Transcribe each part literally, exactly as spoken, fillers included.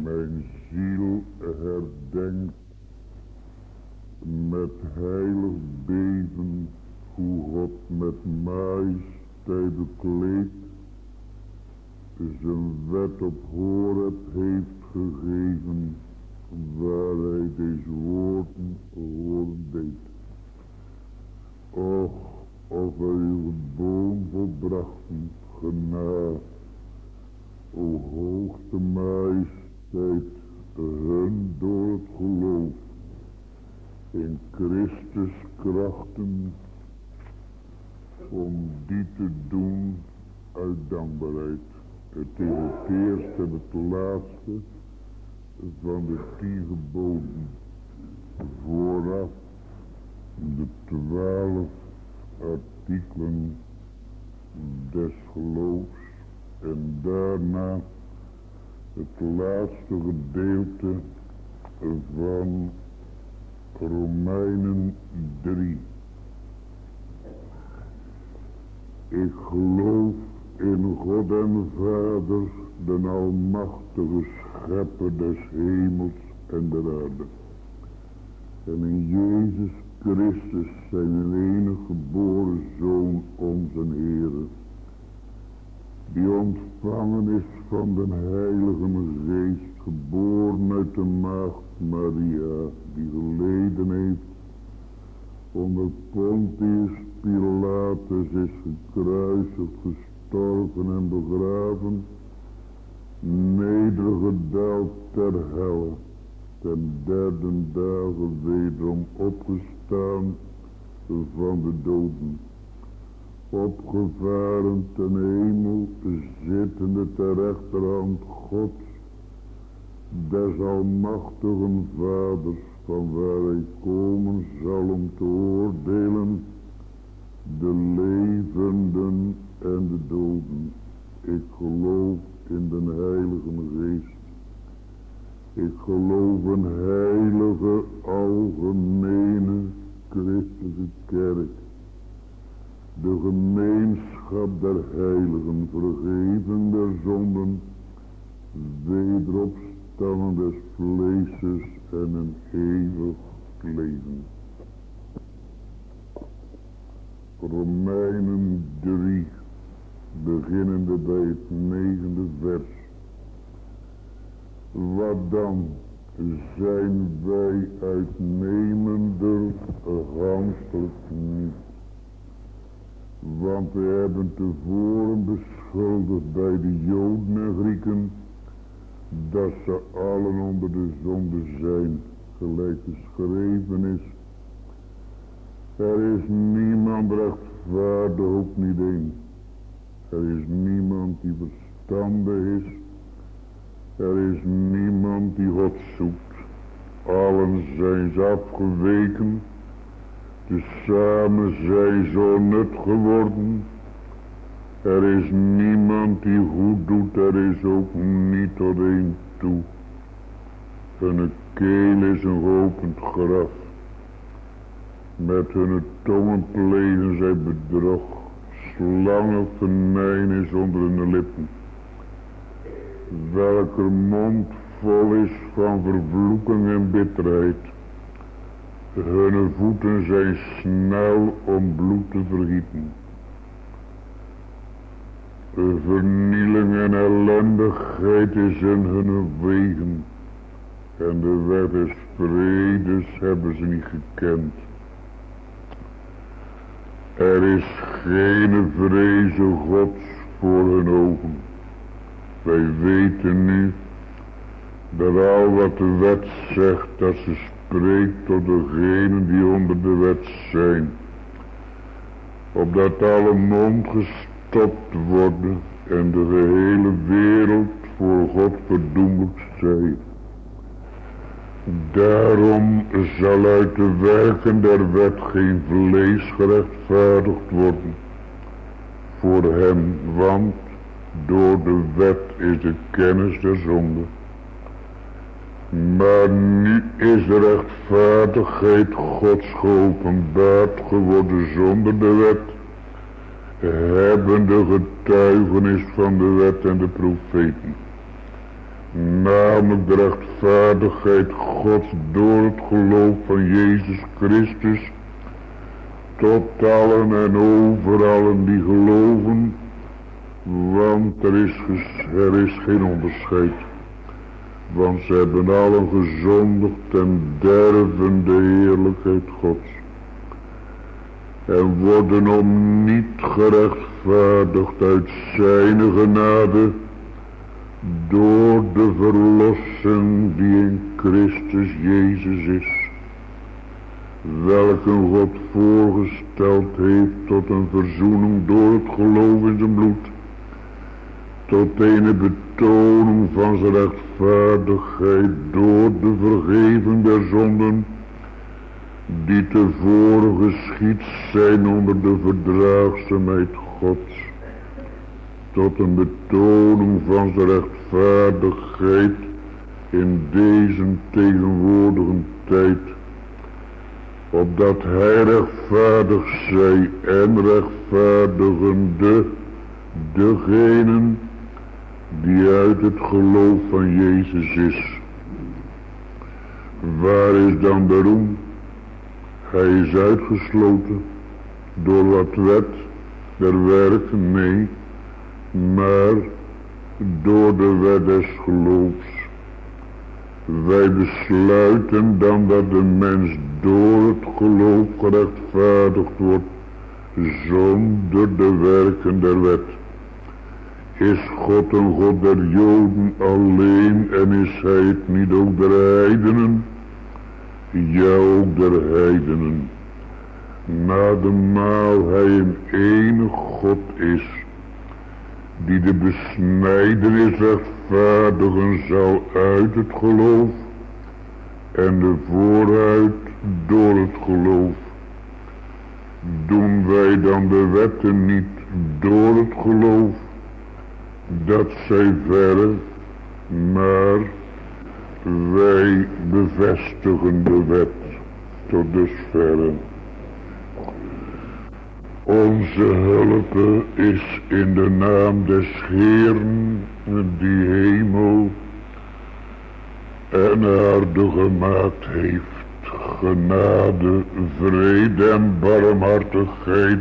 Mijn ziel herdenkt met heilig beven hoe God met majesteit bekleed zijn wet op Horeb heeft gegeven, waar hij deze woorden horen deed. Och, of wij uw boom volbrachten, genade, o hoogste majesteit, hun door het geloof in Christus krachten, om die te doen uit dankbaarheid. Het is het eerste en het laatste van de tien geboden. Vooraf de twaalf artikelen des geloofs en daarna het laatste gedeelte van Romeinen drie. Ik geloof in God en Vader, den almachtige schepper des hemels en der aarde. En in Jezus Christus zijn enige geboren Zoon, onze Heere, die ontvangen is van den Heilige Geest, geboren uit de maagd Maria, die geleden heeft onder Pontius Pilatus, is gekruisigd, gestorven en begraven, nedergedaald ter hel, ten derde dagen wederom opgestaan van de doden, opgevaren ten hemel, zittende ter rechterhand Gods, des almachtigen Vaders, van waar hij komen zal om te oordelen de levenden en de doden. Ik geloof in den Heilige Geest. Ik geloof een heilige, algemene, christelijke kerk. De gemeenschap der heiligen, vergeving der zonden, wederopstanding des vleeses en een eeuwig leven. Romeinen drie, beginnende bij het negende vers. Wat dan? Zijn wij uitnemender? Ganschelijk niet. Want we hebben tevoren beschuldigd bij de Joden en Grieken, dat ze allen onder de zonde zijn, gelijk geschreven is. Er is niemand rechtvaardig, ook niet één. Er is niemand die verstandig is. Er is niemand die God zoekt. Allen zijn ze afgeweken. Tezamen zijn zo nut geworden. Er is niemand die goed doet. Er is ook niet tot één toe. Hun keel is een geopend graf. Met hun tongen plegen zij bedrog. Slangen venijn is onder hun lippen. Welker mond vol is van vervloeking en bitterheid. Hun voeten zijn snel om bloed te vergieten. Vernieling en ellendigheid is in hun wegen. En de weg des vredes hebben ze niet gekend. Er is geen vreze Gods voor hun ogen. Wij weten nu dat al wat de wet zegt, dat ze spreekt tot degenen die onder de wet zijn. Opdat alle mond gestopt worden en de gehele wereld voor God verdoemd zij. Daarom zal uit de werken der wet geen vlees gerechtvaardigd worden voor hem, want door de wet is de kennis der zonde. Maar nu is de rechtvaardigheid Gods geopenbaard geworden zonder de wet, hebben de getuigenis van de wet en de profeten. namelijk de rechtvaardigheid Gods door het geloof van Jezus Christus, tot allen en over allen die geloven, want er is, er is geen onderscheid. Want ze hebben allen gezondigd en derven de heerlijkheid Gods. En worden om niet gerechtvaardigd uit zijn genade, door de verlossing die in Christus Jezus is, welke God voorgesteld heeft tot een verzoening door het geloof in zijn bloed, tot een betoning van zijn rechtvaardigheid door de vergeving der zonden, die tevoren geschied zijn onder de verdraagzaamheid Gods, tot een betoning van zijn rechtvaardigheid in deze tegenwoordige tijd, opdat hij rechtvaardig zij en rechtvaardigende degenen die uit het geloof van Jezus is. Waar is dan de roem? Hij is uitgesloten door wat wet der werken, nee, maar door de wet des geloofs. Wij besluiten dan dat de mens door het geloof gerechtvaardigd wordt, zonder de werken der wet. Is God een God der Joden alleen en is hij het niet ook der heidenen? Ja, ook der heidenen. Nademaal hij een enige God is, die de besnijdenis rechtvaardigen zal uit het geloof en de vooruit door het geloof. Doen wij dan de wetten niet door het geloof, dat zij verre, maar wij bevestigen de wet tot dusverre. Onze hulp is in de naam des Heeren, die hemel en aarde gemaakt heeft. Genade, vrede en barmhartigheid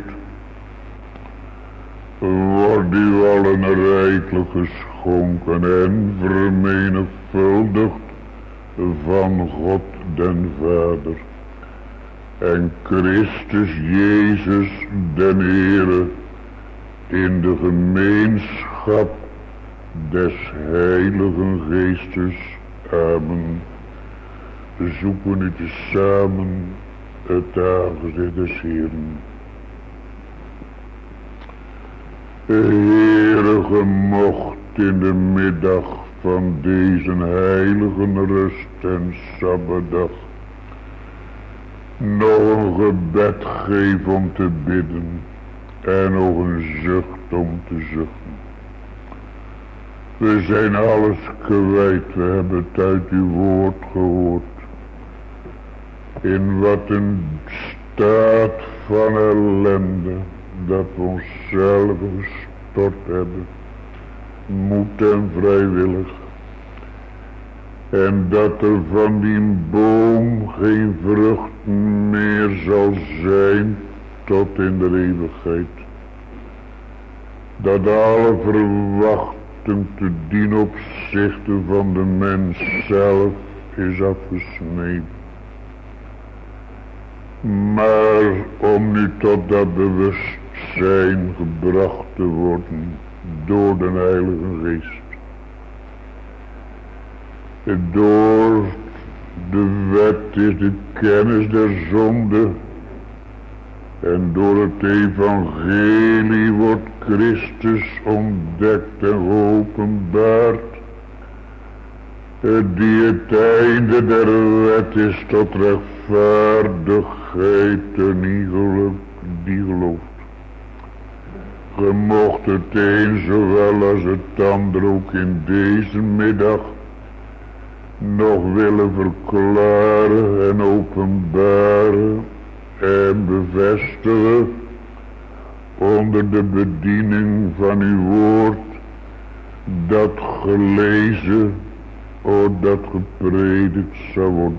wordt u allen rijkelijk geschonken en vermenigvuldigd van God den Vader en Christus Jezus den Heere in de gemeenschap des Heiligen Geestes. Amen. We zoeken u tezamen het aangezicht des Heeren. Heere, gemocht in de middag van deze heilige rust en sabbatdag nog een gebed geven om te bidden en nog een zucht om te zuchten. We zijn alles kwijt, we hebben het uit uw woord gehoord. In wat een staat van ellende dat we onszelf gestort hebben, moed en vrijwillig. En dat er van die boom geen vrucht meer zal zijn tot in de eeuwigheid. Dat alle verwachting te dien opzichte van de mens zelf is afgesneden. Maar om nu tot dat bewustzijn gebracht te worden door de Heilige Geest. Door de wet is de kennis der zonde en door het evangelie wordt Christus ontdekt en geopenbaard, die het einde der wet is tot rechtvaardigheid en iegelijk die gelooft. Ge mocht het een zowel als het ander ook in deze middag nog willen verklaren en openbaren en bevestigen onder de bediening van uw woord, dat gelezen o dat gepredikt zou worden.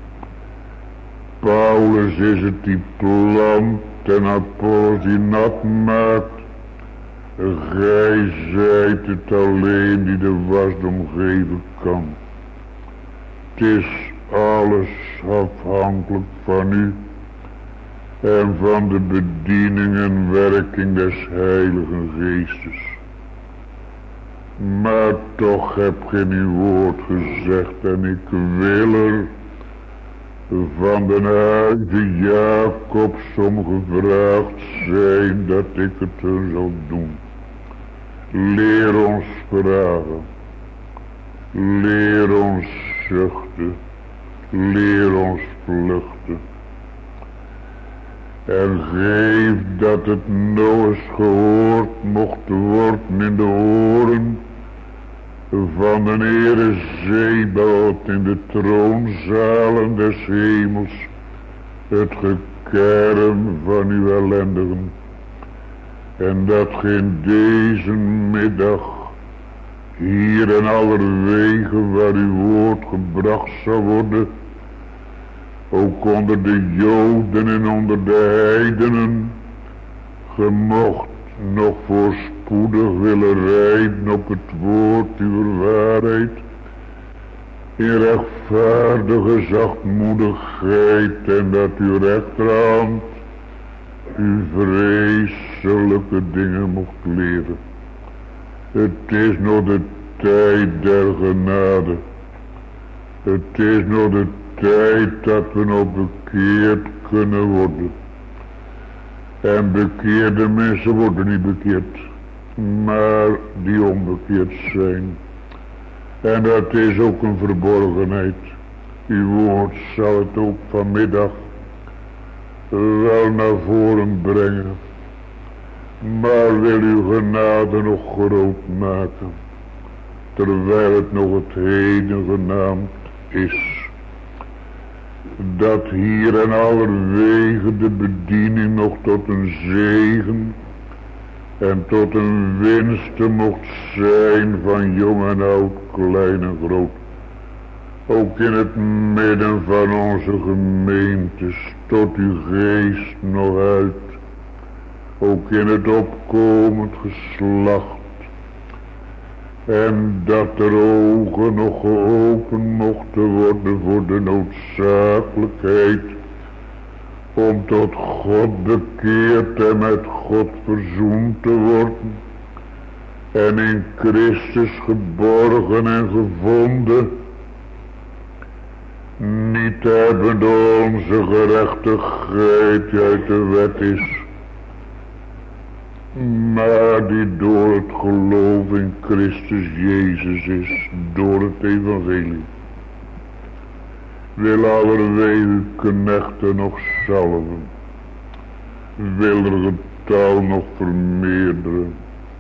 Paulus is het die plant en Apollos die nat maakt. Gij zijt het alleen die de wasdom geven kan. Het is alles afhankelijk van u en van de bediening en werking des Heiligen Geestes. Maar toch heb geen uw woord gezegd en ik wil er van de huize Jacobs om gevraagd zijn dat ik het er zal doen. Leer ons vragen, leer ons zuchten, leer ons vluchten. En geef dat het nog eens gehoord mocht worden in de oren van de Heere Zebaoth in de troonzalen des hemels, het gekerm van uw ellendigen. En dat geen deze middag hier en allerwege waar uw woord gebracht zal worden, ook onder de Joden en onder de heidenen, gemocht nog voorspoedig willen rijden op het woord uw waarheid, in rechtvaardige zachtmoedigheid, en dat uw rechterhand uw vreselijke dingen mocht leren. Het is nog de tijd der genade. Het is nog de tijd dat we nog bekeerd kunnen worden. En bekeerde mensen worden niet bekeerd, maar die onbekeerd zijn. En dat is ook een verborgenheid. Uw woord zal het ook vanmiddag wel naar voren brengen. Maar wil uw genade nog groot maken, terwijl het nog het heden genaamd is. Dat hier en allerwege de bediening nog tot een zegen en tot een winste mocht zijn van jong en oud, klein en groot. Ook in het midden van onze gemeentes tot uw geest nog uit. Ook in het opkomend geslacht. En dat er ogen nog geopend mochten worden voor de noodzakelijkheid om tot God bekeerd en met God verzoend te worden. En in Christus geborgen en gevonden. Niet hebben door onze gerechtigheid die uit de wet is, maar die door het geloof in Christus Jezus is, door het evangelie. Wil allerlei uw knechten nog salven, wil er getal nog vermeerderen,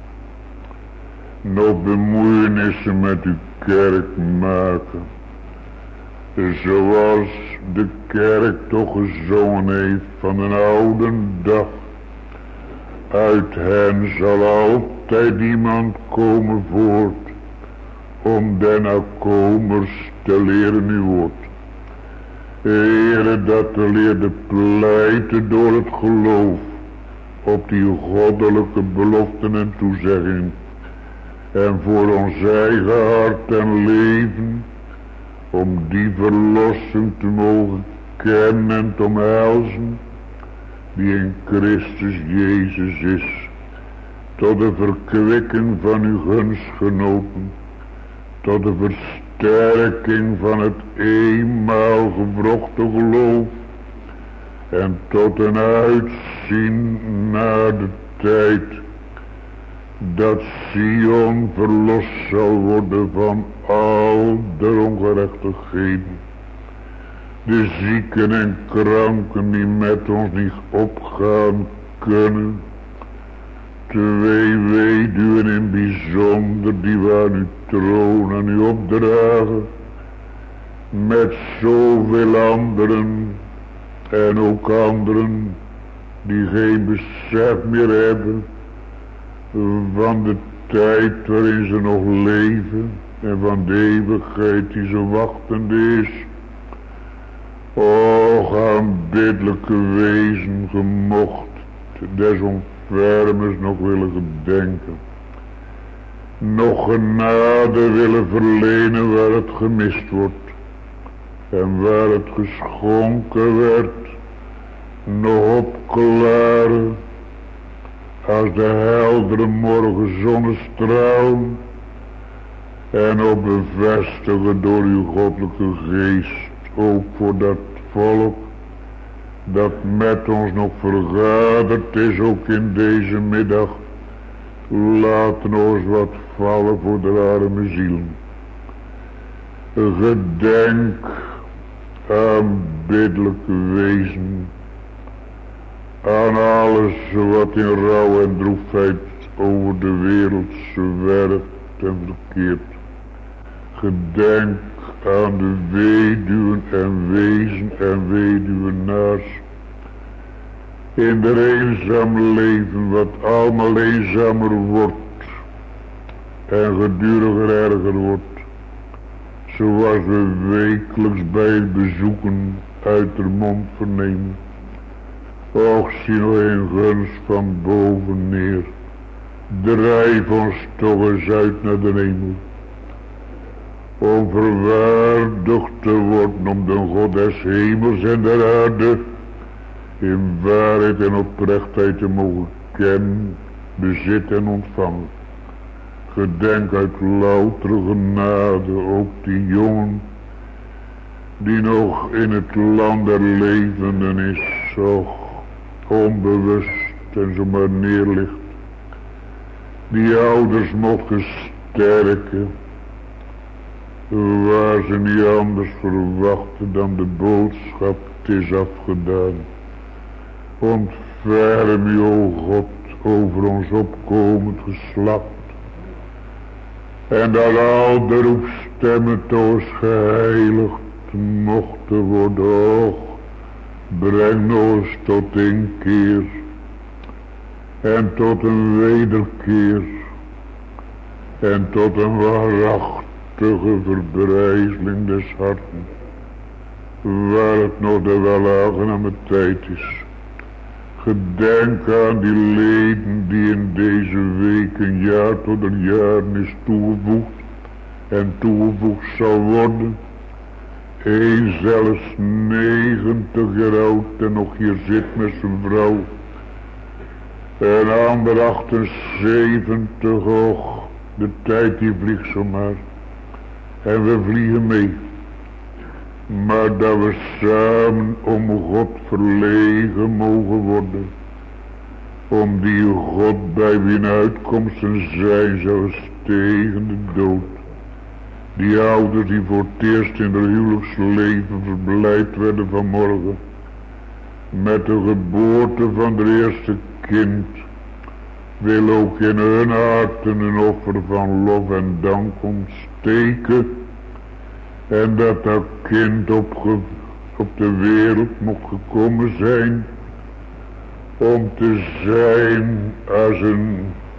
nog bemoeienissen met uw kerk maken, zoals de kerk toch gezongen heeft van een oude dag. Uit hen zal altijd iemand komen voort, om den nakomers te leren uw woord. Heere, dat de leerde pleiten door het geloof op die goddelijke beloften en toezeggingen, en voor ons eigen hart en leven, om die verlossing te mogen kennen en te omhelzen, die in Christus Jezus is, tot de verkwikking van uw gunstgenoten, tot de versterking van het eenmaal gewrochte geloof, en tot een uitzien naar de tijd, dat Sion verlost zal worden van al de ongerechtigheden. De zieken en kranken die met ons niet opgaan kunnen. Twee weduwen in bijzonder die we aan uw troon aan u opdragen. Met zoveel anderen en ook anderen die geen besef meer hebben van de tijd waarin ze nog leven en van de eeuwigheid die zo wachtend is. Och, aanbiddelijke wezen, gemocht des ontfermers nog willen gedenken, nog genade willen verlenen waar het gemist wordt en waar het geschonken werd, nog opklaren als de heldere morgen zonnestraal en op bevestigen door uw goddelijke geest ook voor dat volk dat met ons nog vergaderd is, ook in deze middag. Laat ons wat vallen voor de arme zielen. Gedenk, aanbiddelijke wezen, aan alles wat in rouw en droefheid over de wereld zwerft en verkeert. Gedenk aan de weduwen en wezen en weduwenaars in de eenzaam leven, wat allemaal eenzamer wordt en geduriger erger wordt, zoals we wekelijks bij het bezoeken uit de mond vernemen. Och, zie nog een gunst van boven neer, drijf ons toch eens uit naar de hemel, om verwaardigd te worden om de God des hemels en der aarde in waarheid en oprechtheid te mogen kennen, bezitten en ontvangen. Gedenk uit loutere genade ook die jongen die nog in het land der levenden is, zo onbewust en zomaar neerligt, die ouders mochten sterken waar ze niet anders verwachten dan de boodschap, het is afgedaan. Ontferm u, o God, over ons opkomend geslacht, en dat al de roepstemmen toos geheiligd mochten worden. Och, breng ons tot inkeer en tot een wederkeer en tot een waarachtige verbrijzeling des harten, waar het nog de welaangename tijd is. Gedenk aan die leden die in deze week een jaar tot een jaar is toegevoegd en toegevoegd zal worden. Eén zelfs negentig jaar oud en nog hier zit met zijn vrouw. En ander achtenzeventig, och, de tijd die vliegt zomaar. En we vliegen mee. Maar dat we samen om God verlegen mogen worden. Om die God bij wie uitkomsten zijn zelfs tegen de dood. Die ouders die voor het eerst in hun huwelijksleven verblijd werden vanmorgen. Met de geboorte van het eerste kind. Wil ook in hun harten een offer van lof en dank ontsteken. En dat dat kind op, ge, op de wereld mocht gekomen zijn. Om te zijn als een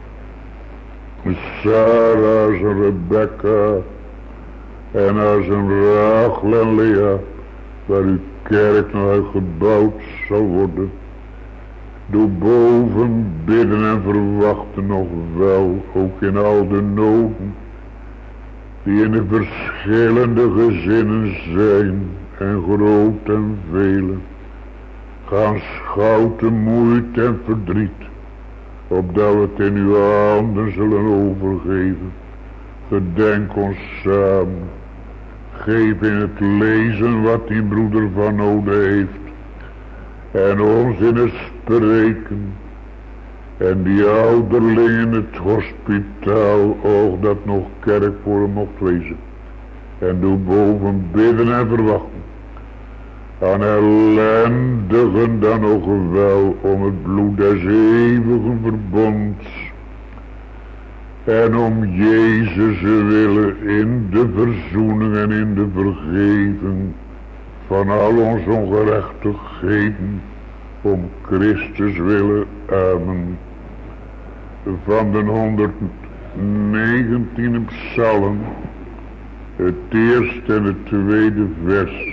Sarah, als een Rebecca. En als een Rachel en Lea. Waar uw kerk nog uit gebouwd zal worden. Doe boven bidden en verwachten nog wel. Ook in al de noden. Die in de verschillende gezinnen zijn. En groot en vele. Gaan schouten moeite en verdriet. Opdat we het in uw handen zullen overgeven. Gedenk ons samen. Geef in het lezen wat die broeder van nodig heeft. En ons in het spreken. En die ouderling in het hospitaal. Och, dat nog kerk voor hem mocht wezen. En doe boven bidden en verwachten. Aan ellendigen dan nog wel om het bloed des eeuwigen verbonds. En om Jezus willen in de verzoening en in de vergeving van al onze ongerechtigheden. Om Christus willen, amen. Van de negentiende psalm, het eerste en het tweede vers.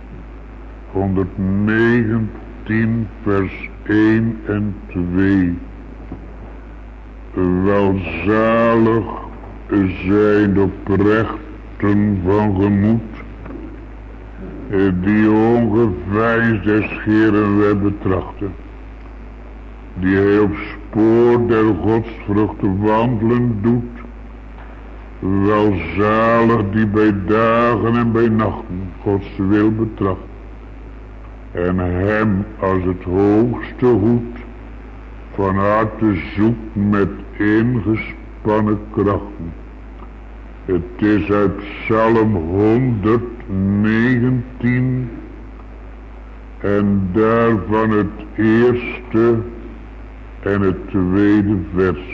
honderdnegentien vers één en twee. Welzalig zijn de oprechten van gemoed, die ongeveinsd des Heeren wij betrachten, die hij op spoor der godsvruchten wandelen doet. Welzalig die bij dagen en bij nachten Gods wil betracht, en hem als het hoogste goed van harte zoekt met ingespannen krachten. Het is uit Psalm honderdnegentien en daarvan het eerste en het tweede vers.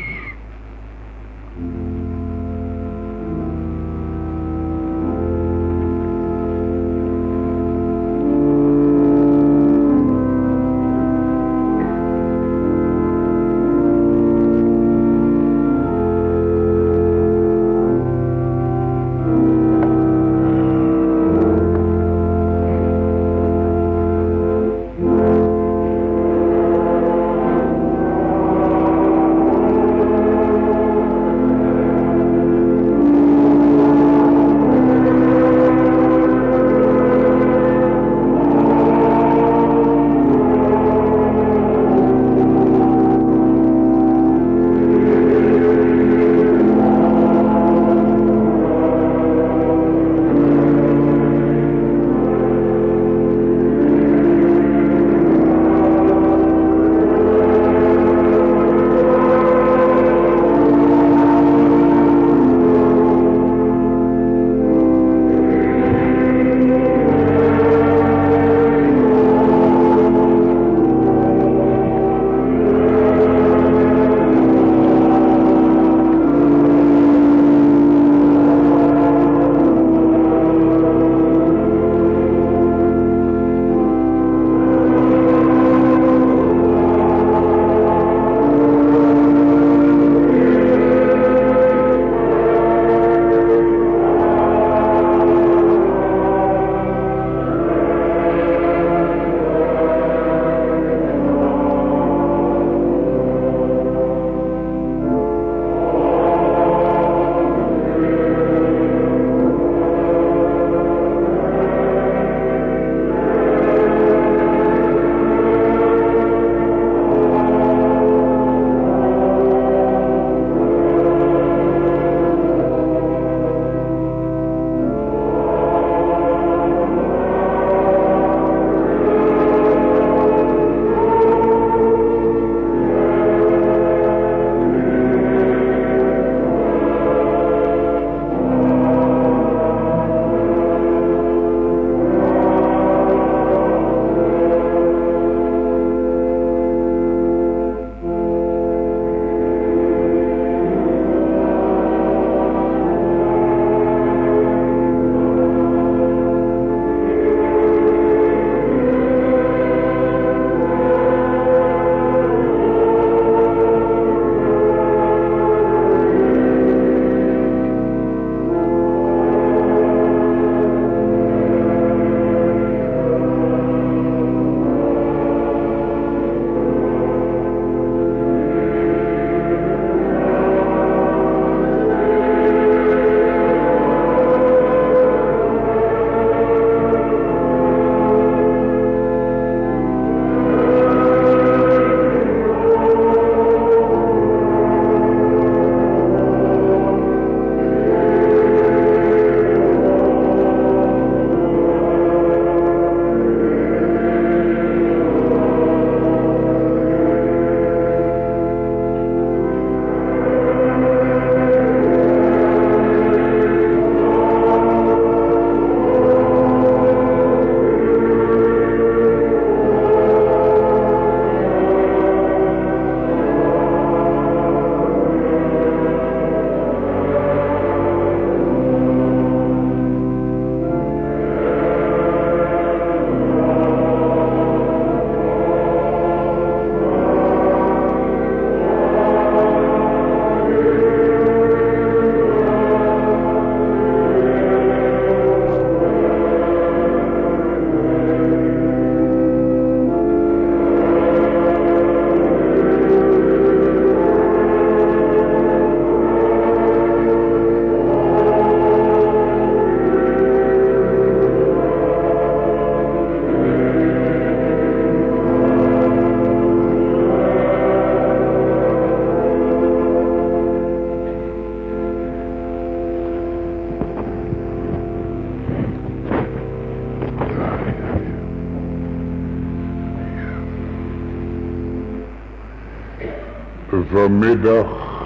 Vanmiddag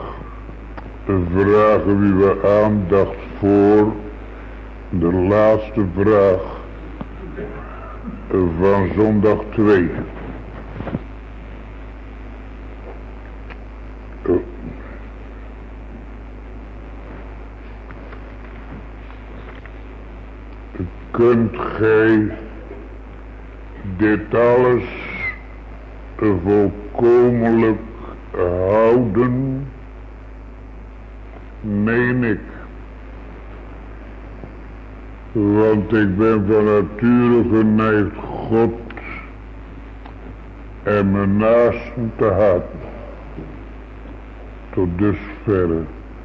vragen we uw aandacht voor de laatste vraag van zondag twee. Kunt gij dit alles volkomenlijk houden? Meen ik. Want ik ben van nature geneigd God en mijn naasten te haten. Tot dusverre.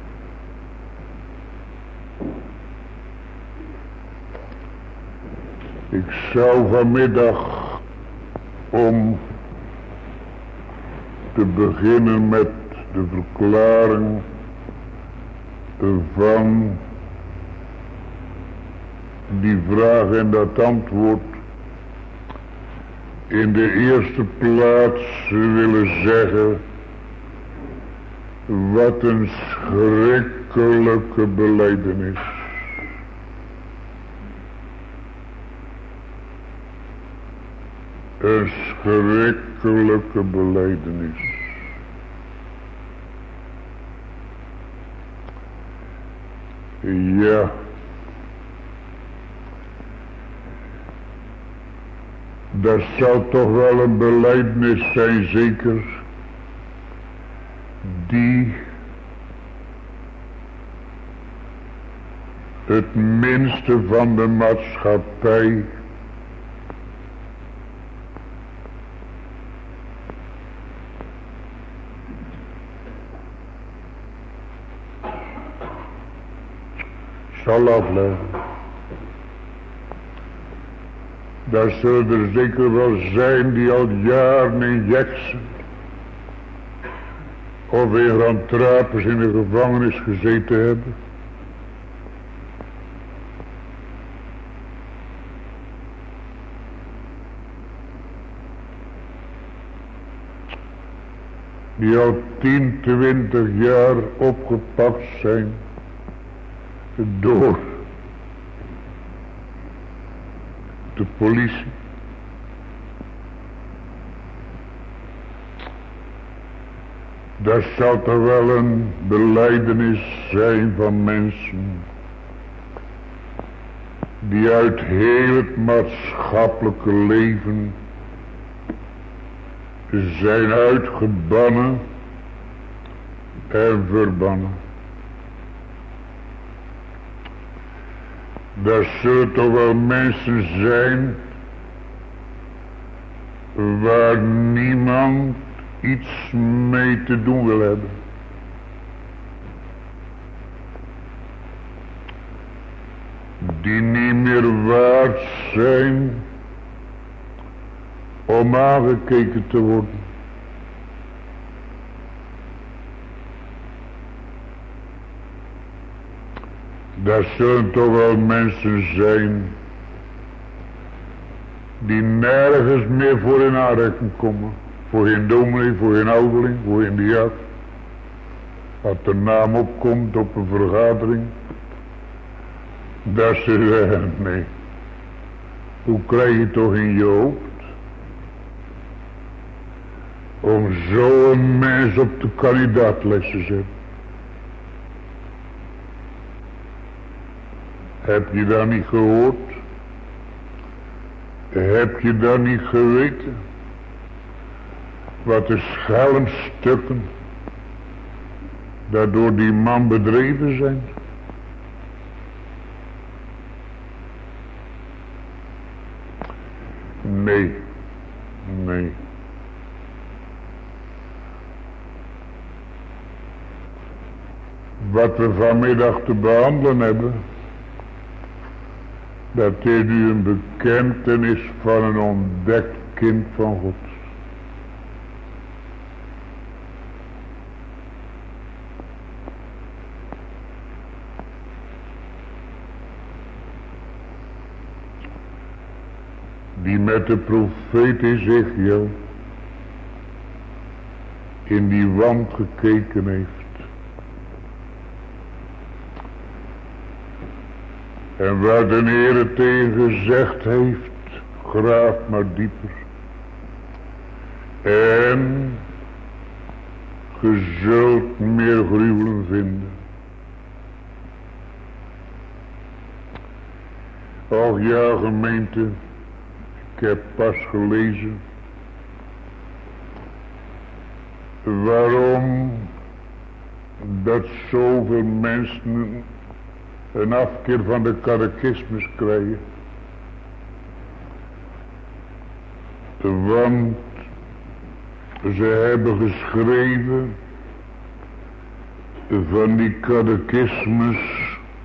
Ik zou vanmiddag, om te beginnen met de verklaring van die vraag en dat antwoord, in de eerste plaats willen zeggen wat een schrikkelijke belijdenis. Een schrikkelijke belijdenis. Ja. Dat zou toch wel een belijdenis zijn, zeker, die het minste van de maatschappij zal afleggen. Daar zullen er zeker wel zijn die al jaren in Jackson of in Grand Trappers in de gevangenis gezeten hebben. Die al tien, twintig jaar opgepakt zijn door de politie. Dat zal toch wel een belijdenis zijn van mensen die uit heel het maatschappelijke leven zijn uitgebannen en verbannen. Dat zullen toch wel mensen zijn waar niemand iets mee te doen wil hebben. Die niet meer waard zijn om aangekeken te worden. Dat zullen toch wel mensen zijn die nergens meer voor in aanmerking komen. Voor geen dominee, voor geen ouderling, voor geen diaak. Als de naam opkomt op een vergadering, dat ze zeggen, nee. Hoe krijg je toch in je hoofd om zo'n mens op de kandidaatlijst te zetten? Heb je dat niet gehoord? Heb je dat niet geweten? Wat de schelmstukken dat door die man bedreven zijn? Nee, nee. Wat we vanmiddag te behandelen hebben, dat is u een bekentenis van een ontdekt kind van God. Die met de profeet Ezechiel in die wand gekeken heeft. En waar de Heer tegen gezegd heeft, graaf maar dieper. En ge zult meer gruwelen vinden. Och ja, gemeente, ik heb pas gelezen waarom dat zoveel mensen een afkeer van de catechismus krijgen. Want ze hebben geschreven van die catechismus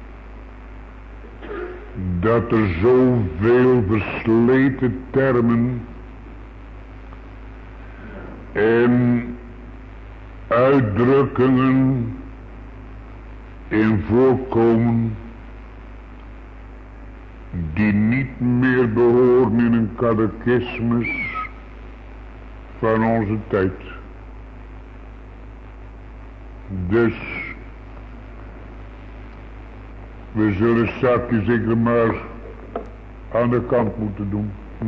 dat er zoveel versleten termen en uitdrukkingen in voorkomen die niet meer behoren in een catechismus van onze tijd. Dus we zullen zakjes zeker maar aan de kant moeten doen. Hm?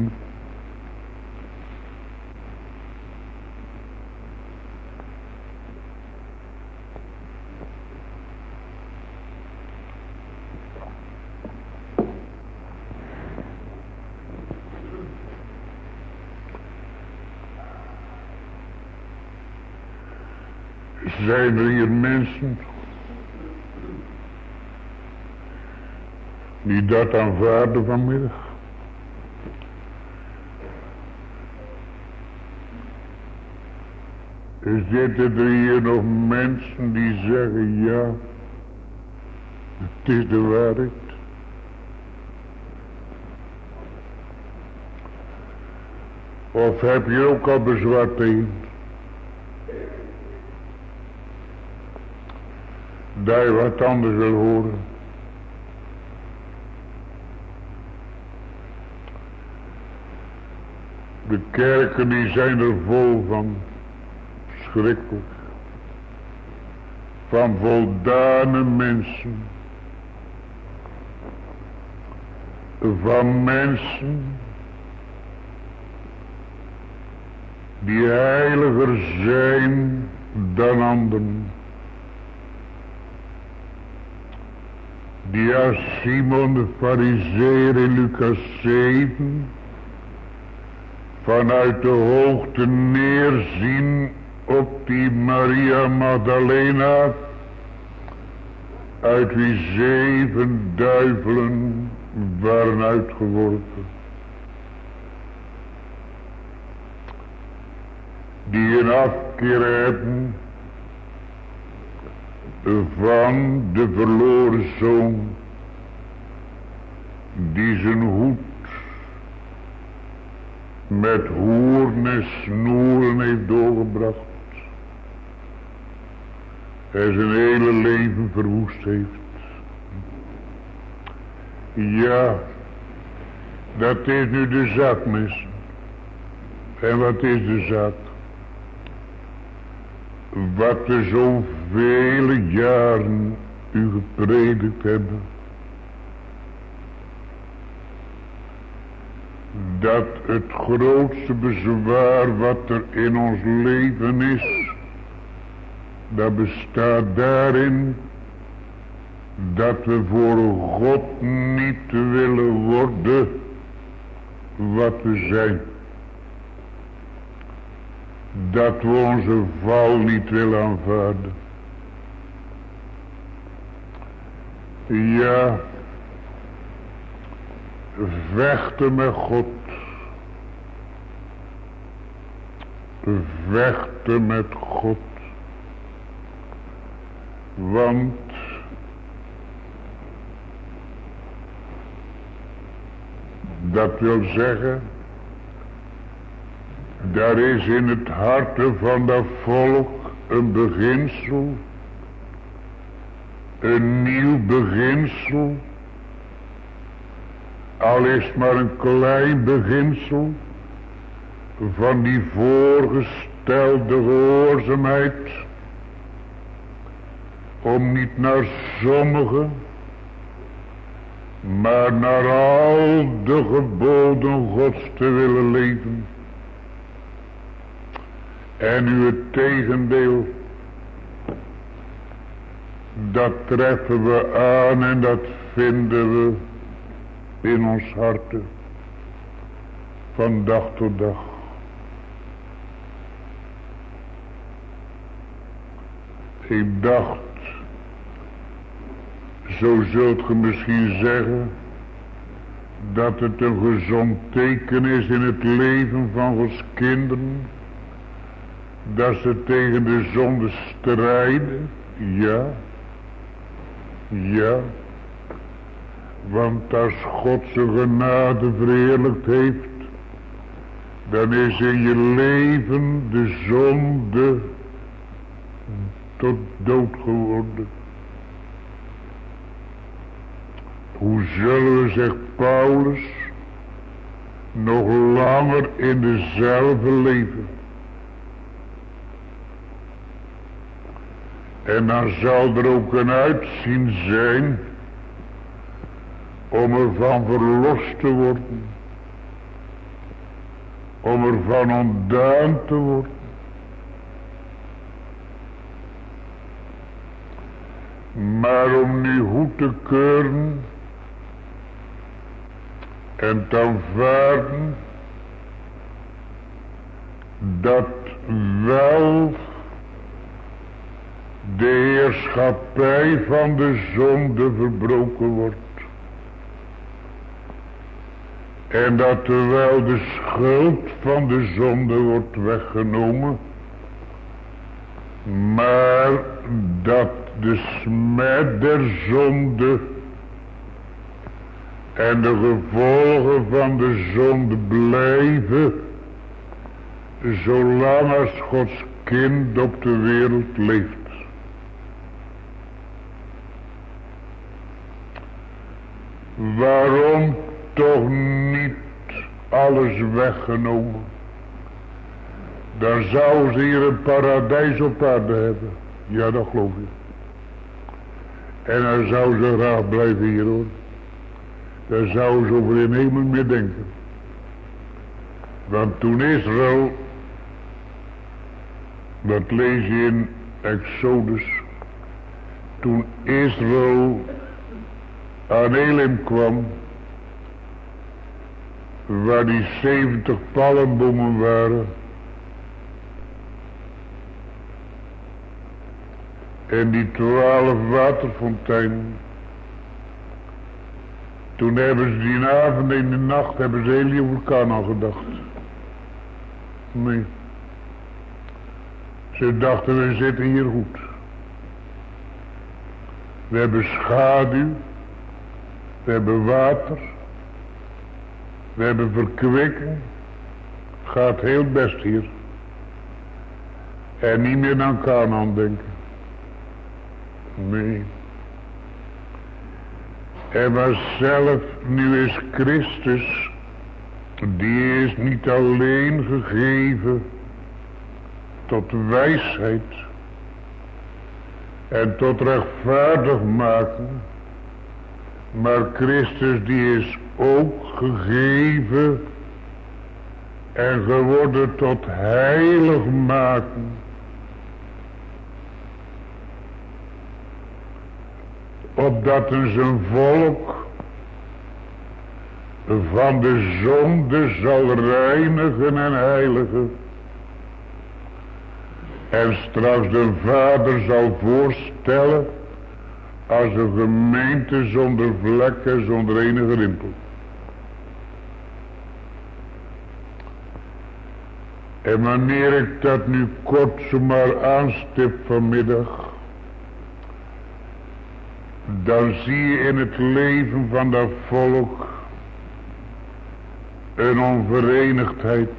Zijn er hier mensen die dat aanvaarden vanmiddag? Zitten er hier nog mensen die zeggen ja, het is de waarheid? Of heb je ook al bezwaar tegen? Dat je wat anders wil horen. De kerken die zijn er vol van, schrikkelijk. Van voldane mensen. Van mensen die heiliger zijn dan anderen. Die als Simon de Farizeer in Lucas zeven vanuit de hoogte neerzien op die Maria Magdalena, uit wie zeven duivelen waren uitgeworpen. Die een afkeer hebben van de verloren zoon, die zijn hoed met hoorn en snoeren heeft doorgebracht en zijn hele leven verwoest heeft. Ja, dat is nu de zaak, mensen. En wat is de zaak? Wat we zoveel jaren u gepredikt hebben. Dat het grootste bezwaar wat er in ons leven is, dat bestaat daarin dat we voor God niet willen worden wat we zijn. Dat we onze val niet willen aanvaarden. Ja, vechten met God. Vechten met God. Want dat wil zeggen, daar is in het hart van dat volk een beginsel, een nieuw beginsel, al is het maar een klein beginsel, van die vorige stel de gehoorzaamheid om niet naar sommigen, maar naar al de geboden Gods te willen leven. En nu het tegendeel, dat treffen we aan en dat vinden we in ons harten, van dag tot dag. Ik dacht, zo zult ge misschien zeggen, dat het een gezond teken is in het leven van Gods kinderen, dat ze tegen de zonde strijden. Ja, ja, want als God zijn genade verheerlijkt heeft, dan is in je leven de zonde tot dood geworden. Hoe zullen we, zegt Paulus, nog langer in dezelfde leven? En dan zal er ook een uitzien zijn om ervan verlost te worden, om ervan ontdaan te worden. Maar om nu goed te keuren en te aanvaarden dat wel de heerschappij van de zonde verbroken wordt. En dat terwijl de schuld van de zonde wordt weggenomen, maar dat de smet der zonde en de gevolgen van de zonde blijven, zolang als Gods kind op de wereld leeft. Waarom toch niet alles weggenomen? Dan zou ze hier een paradijs op aarde hebben. Ja, dat geloof je. En dan zou ze graag blijven hier, hoor. Dan zou ze over geen hemel meer denken. Want toen Israël, dat lees je in Exodus, toen Israël aan Elim kwam, waar die zeventig palmbomen waren, en die twaalf waterfonteinen, toen hebben ze die avond en de nacht hebben ze heel niet over Kanaan gedacht. Nee. Ze dachten, we zitten hier goed. We hebben schaduw. We hebben water. We hebben verkwikking. Gaat heel best hier. En niet meer aan Kanaan denken. Nee. En maar zelf, nu is Christus, die is niet alleen gegeven tot wijsheid en tot rechtvaardig maken, maar Christus die is ook gegeven en geworden tot heilig maken. Opdat een zijn volk van de zonde zal reinigen en heiligen. En straks de Vader zal voorstellen als een gemeente zonder vlek en zonder enige rimpel. En wanneer ik dat nu kort zomaar aanstip vanmiddag, dan zie je in het leven van dat volk een onverenigdheid.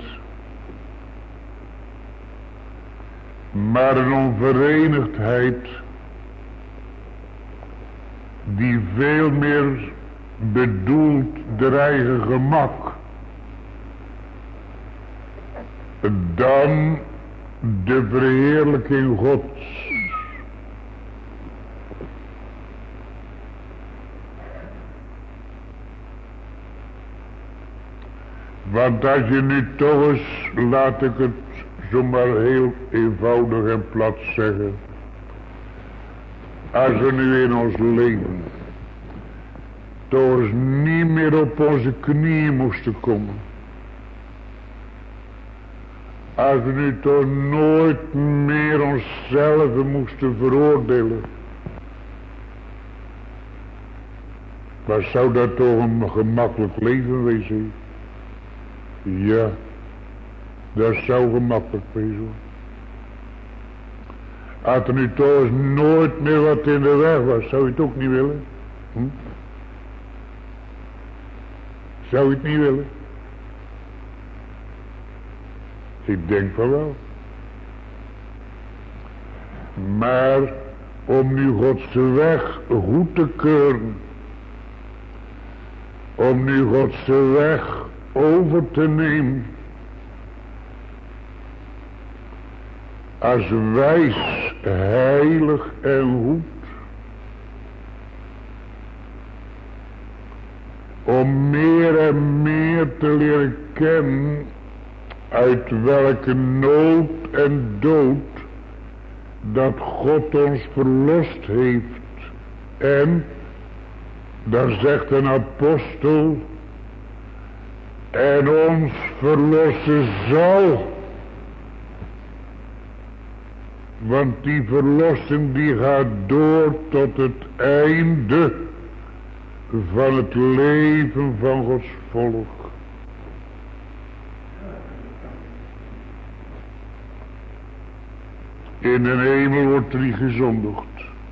Maar een onverenigdheid die veel meer bedoelt de eigen gemak dan de verheerlijking Gods. Want als je nu toch eens, laat ik het zomaar heel eenvoudig en plat zeggen. Als we nu in ons leven toch eens niet meer op onze knieën moesten komen. Als we nu toch nooit meer onszelf moesten veroordelen. Wat zou dat toch een gemakkelijk leven wezen? Ja, dat zou gemakkelijk wezen. Als er nu toch eens nooit meer wat in de weg was, zou je het ook niet willen? Hm? Zou je het niet willen? Ik denk van wel. Maar om nu Gods weg goed te keuren, om nu Gods weg over te nemen, als wijs, heilig en goed, om meer en meer te leren kennen uit welke nood en dood dat God ons verlost heeft. En dan zegt een apostel, en ons verlossen zal. Want die verlossing die gaat door tot het einde van het leven van Gods volk. In de hemel wordt er niet gezondigd.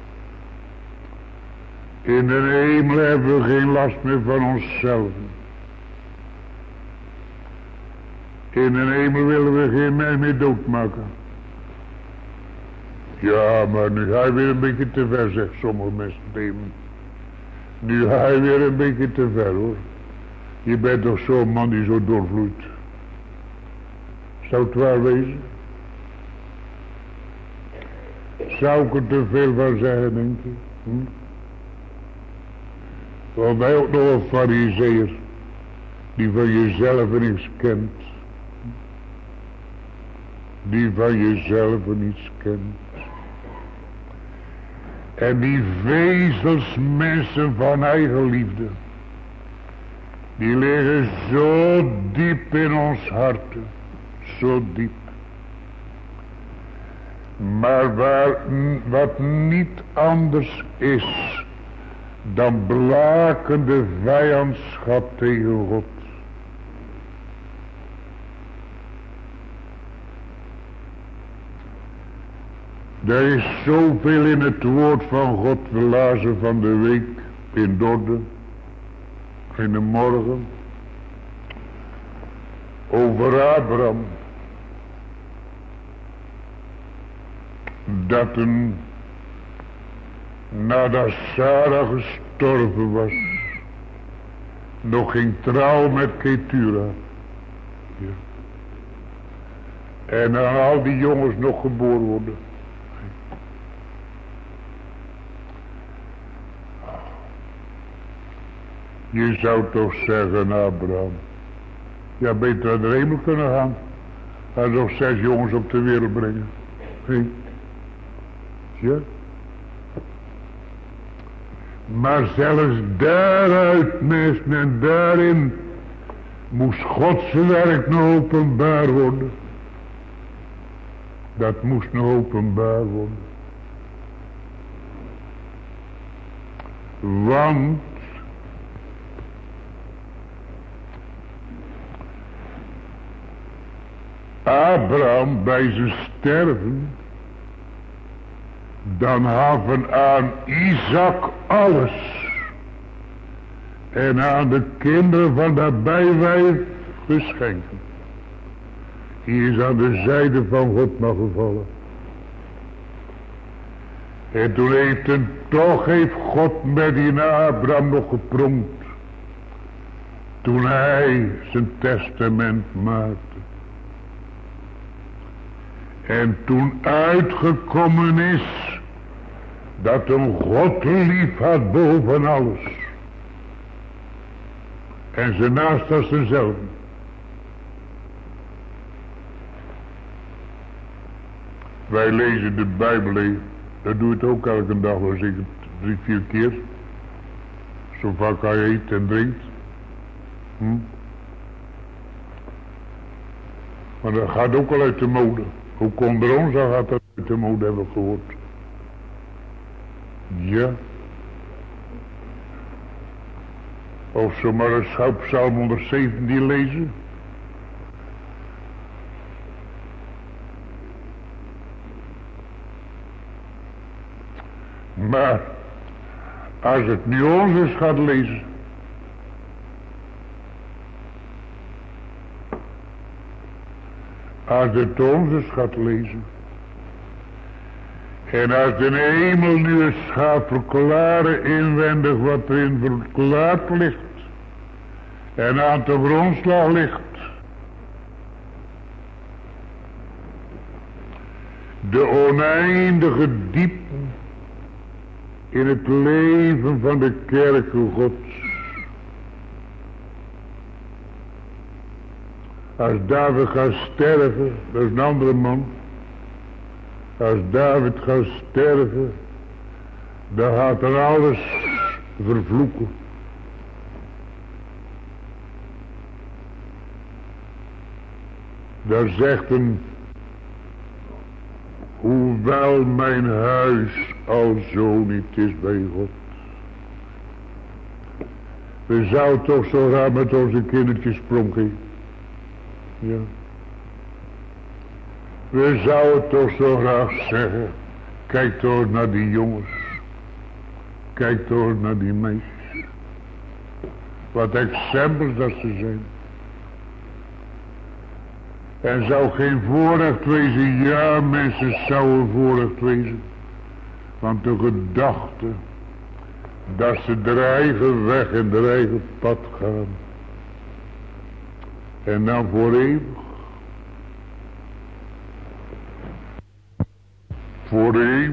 In de hemel hebben we geen last meer van onszelf. In de hemel willen we geen mens meer doodmaken. Ja, maar nu ga je weer een beetje te ver, zegt sommige mensen tegen. Nu ga je weer een beetje te ver, hoor. Je bent toch zo'n man die zo doorvloeit. Zou het waar wezen? Zou ik er te veel van zeggen, denk je? Hm? Want wij ook nog een farizeeër die van jezelf niets kent. Die van jezelf niets kent. En die vezels mensen van eigen liefde, die liggen zo diep in ons harten, zo diep. Maar waar, wat niet anders is dan blakende vijandschap tegen God. Er is zoveel in het woord van God, we lazen van de week in Dordten, in de morgen, over Abraham. Dat een, nadat Sarah gestorven was, nog ging trouw met Ketura. Ja. En dan al die jongens nog geboren worden. Je zou toch zeggen, Abraham, ja, beter naar de hemel kunnen gaan, en nog zes jongens op de wereld brengen. Hey. Ja. Maar zelfs daaruit, mensen, en daarin moest Gods werk nog openbaar worden. Dat moest nog openbaar worden. Want Abraham bij zijn sterven, dan haven aan Isaac alles. En aan de kinderen van dat bijwijf geschenken. Die is aan de zijde van God nog gevallen. En toen heeft en toch heeft God met die Abraham nog gepronkt. Toen hij zijn testament maakte. En toen uitgekomen is dat hem God lief had boven alles. En zijn naast als zichzelf. Wij lezen de Bijbel, dat doe ik ook elke dag, wel zeker drie, vier keer. Zo vaak hij eet en drinkt. Hm? Maar dat gaat ook al uit de mode. Ook onder ons al gaat dat uit de mode, hebben we gehoord. Ja. Of zomaar een Psalm honderdzeventien lezen. Maar als het nu ons eens gaat lezen. Als het ons eens gaat lezen. En als de hemel nu eens gaat verklaren inwendig wat erin verklaard ligt. En aan de grondslag ligt. De oneindige diepte in het leven van de kerken Gods. Als David gaat sterven, dat is een andere man. Als David gaat sterven, dan gaat er alles vervloeken. Daar zegt een, hoewel mijn huis al zo niet is bij God. We zouden toch zo graag met onze kindertjes pronken. Ja. We zouden toch zo graag zeggen, kijk toch naar die jongens. Kijk toch naar die meisjes. Wat exempels dat ze zijn. En zou geen voorrecht wezen, ja mensen zouden voorrecht wezen. Want de gedachte dat ze de eigen weg en de eigen pad gaan. En dan voor eeuwig. Voor eeuwig.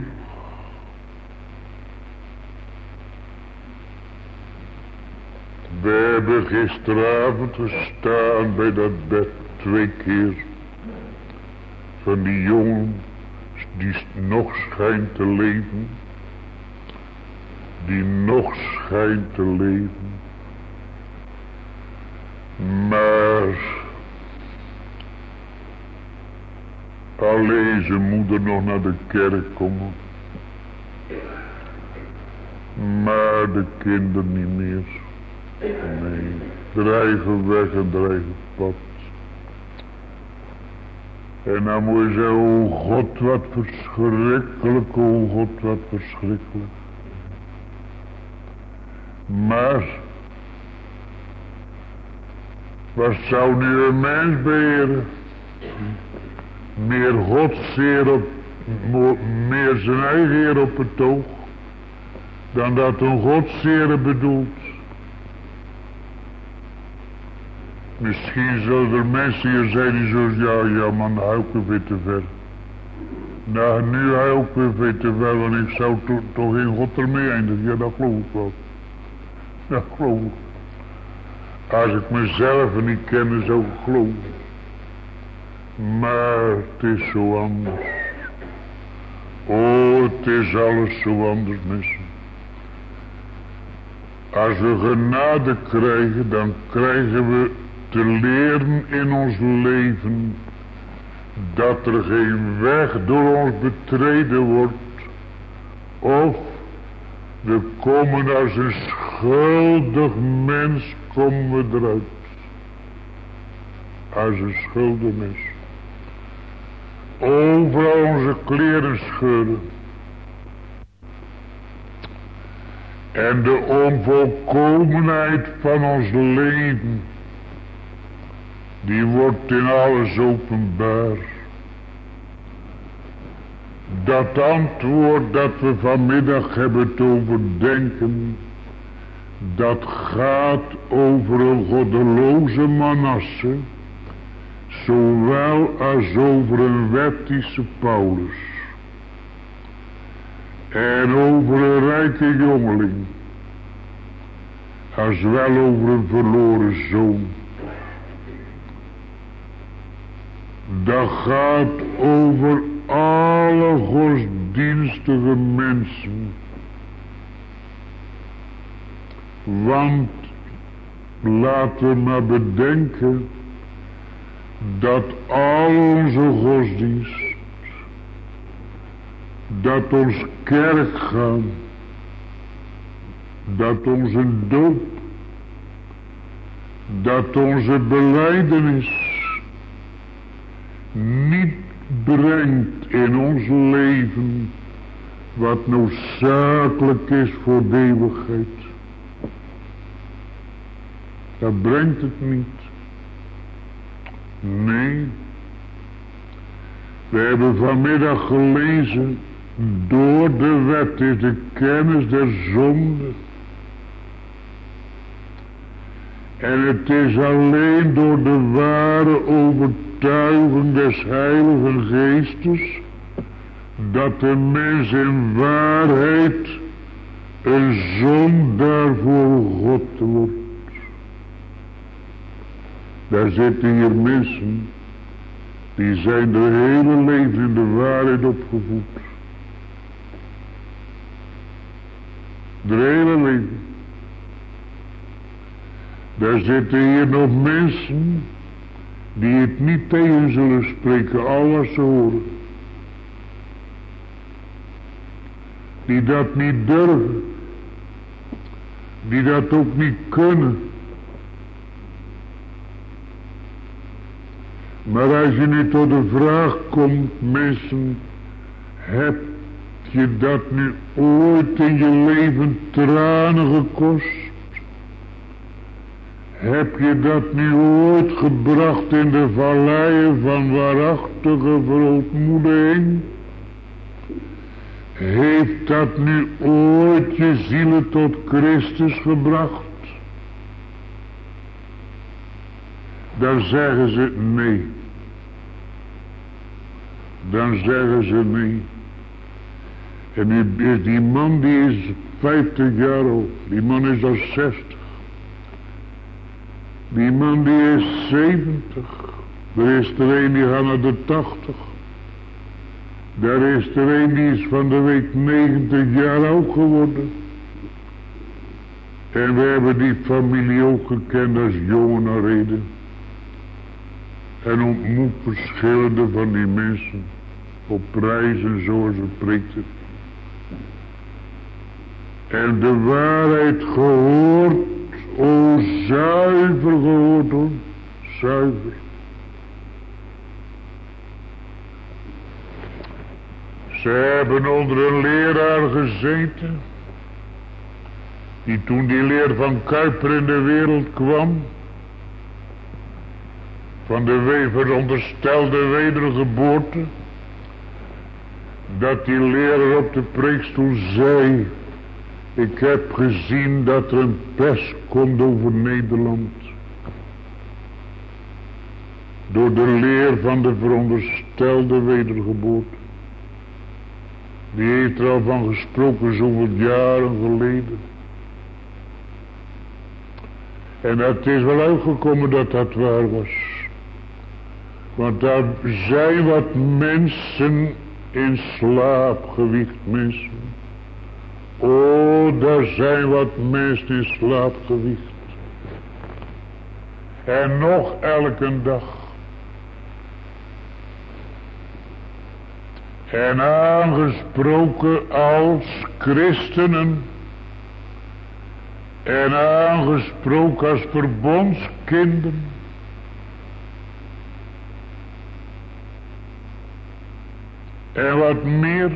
We hebben gisteravond gestaan bij dat bed twee keer. Van die jongen die nog schijnt te leven. Die nog schijnt te leven. Maar alleen zijn moeder nog naar de kerk komen. Maar de kinderen niet meer. Nee, drijven weg en drijven pad. En dan moet je zeggen, oh God wat verschrikkelijk, oh God wat verschrikkelijk. Maar wat zou nu een mens beheren? Meer Godsheer op, meer zijn eigen Heer op het oog, dan dat een Godsheer bedoelt. Misschien zullen er mensen hier zijn die zullen, ja, ja man, hou ik weer te ver. Nou, nu hou ik weer veel te ver, want ik zou to, toch in God ermee eindigen. Ja, dat geloof ik wel. Dat geloof ik. Als ik mezelf niet ken, zou ik geloven. Maar het is zo anders. Oh, het is alles zo anders, mensen. Als we genade krijgen, dan krijgen we te leren in ons leven dat er geen weg door ons betreden wordt, of we komen als een schuldig mens, komen we eruit. Als een schuldig mens. Overal onze kleren scheuren. En de onvolkomenheid van ons leven, die wordt in alles openbaar. Dat antwoord dat we vanmiddag hebben te overdenken, dat gaat over een goddeloze Manasse, zowel als over een wettische Paulus en over een rijke jongeling, als wel over een verloren zoon. Dat gaat over alle godsdienstige mensen. Want laten we maar bedenken dat al onze godsdienst, dat ons kerkgaan, dat onze doop, dat onze belijdenis niet brengt in ons leven wat noodzakelijk is voor de eeuwigheid. Dat brengt het niet. Nee. We hebben vanmiddag gelezen, door de wet is de kennis der zonde. En het is alleen door de ware overtuiging des Heiligen Geestes dat de mens in waarheid een zondaar voor God wordt. Daar zitten hier mensen die zijn de hele leven in de waarheid opgevoed. De hele leven. Daar zitten hier nog mensen die het niet tegen zullen spreken, al wat ze horen. Die dat niet durven. Die dat ook niet kunnen. Maar als je nu tot de vraag komt, mensen, heb je dat nu ooit in je leven tranen gekost? Heb je dat nu ooit gebracht in de valleien van waarachtige verootmoediging? Heeft dat nu ooit je zielen tot Christus gebracht? Dan zeggen ze nee. Dan zeggen ze nee. En nu is die man die is vijftig jaar oud. Die man is al zestig. Die man die is zeventig. Er is er een die gaat naar de tachtig. Daar is er een die is van de week negentig jaar oud geworden. En we hebben die familie ook gekend als jongen reden. En ontmoet verschillende van die mensen op prijzen zoals ze preekten. En de waarheid gehoord, o zuiver gehoord hoor, zuiver. Ze hebben onder een leraar gezeten, die toen die leer van Kuyper in de wereld kwam, van de veronderstelde wedergeboorte, dat die leraar op de preekstoel zei, ik heb gezien dat er een pest komt over Nederland. Door de leer van de veronderstelde wedergeboorte. Die heeft er al van gesproken zoveel jaren geleden. En het is wel uitgekomen dat dat waar was. Want daar zijn wat mensen in slaap gewiegd, mensen. Oh, daar zijn wat mensen in slaap gewiegd. En nog elke dag. En aangesproken als christenen. En aangesproken als verbondskinderen. En wat meer.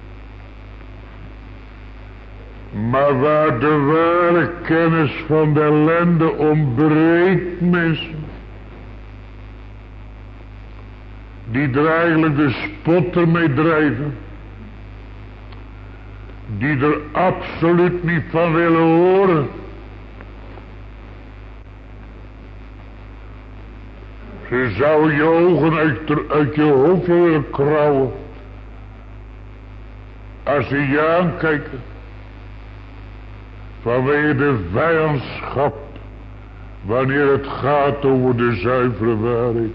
Maar waar de ware kennis van de ellende ontbreekt, mensen. Die er eigenlijk de spot ermee drijven. Die er absoluut niet van willen horen. Ze zou je ogen uit, uit je hoofd willen krauwen. Als ze je aankijken. Vanwege de vijandschap. Wanneer het gaat over de zuivere waarheid.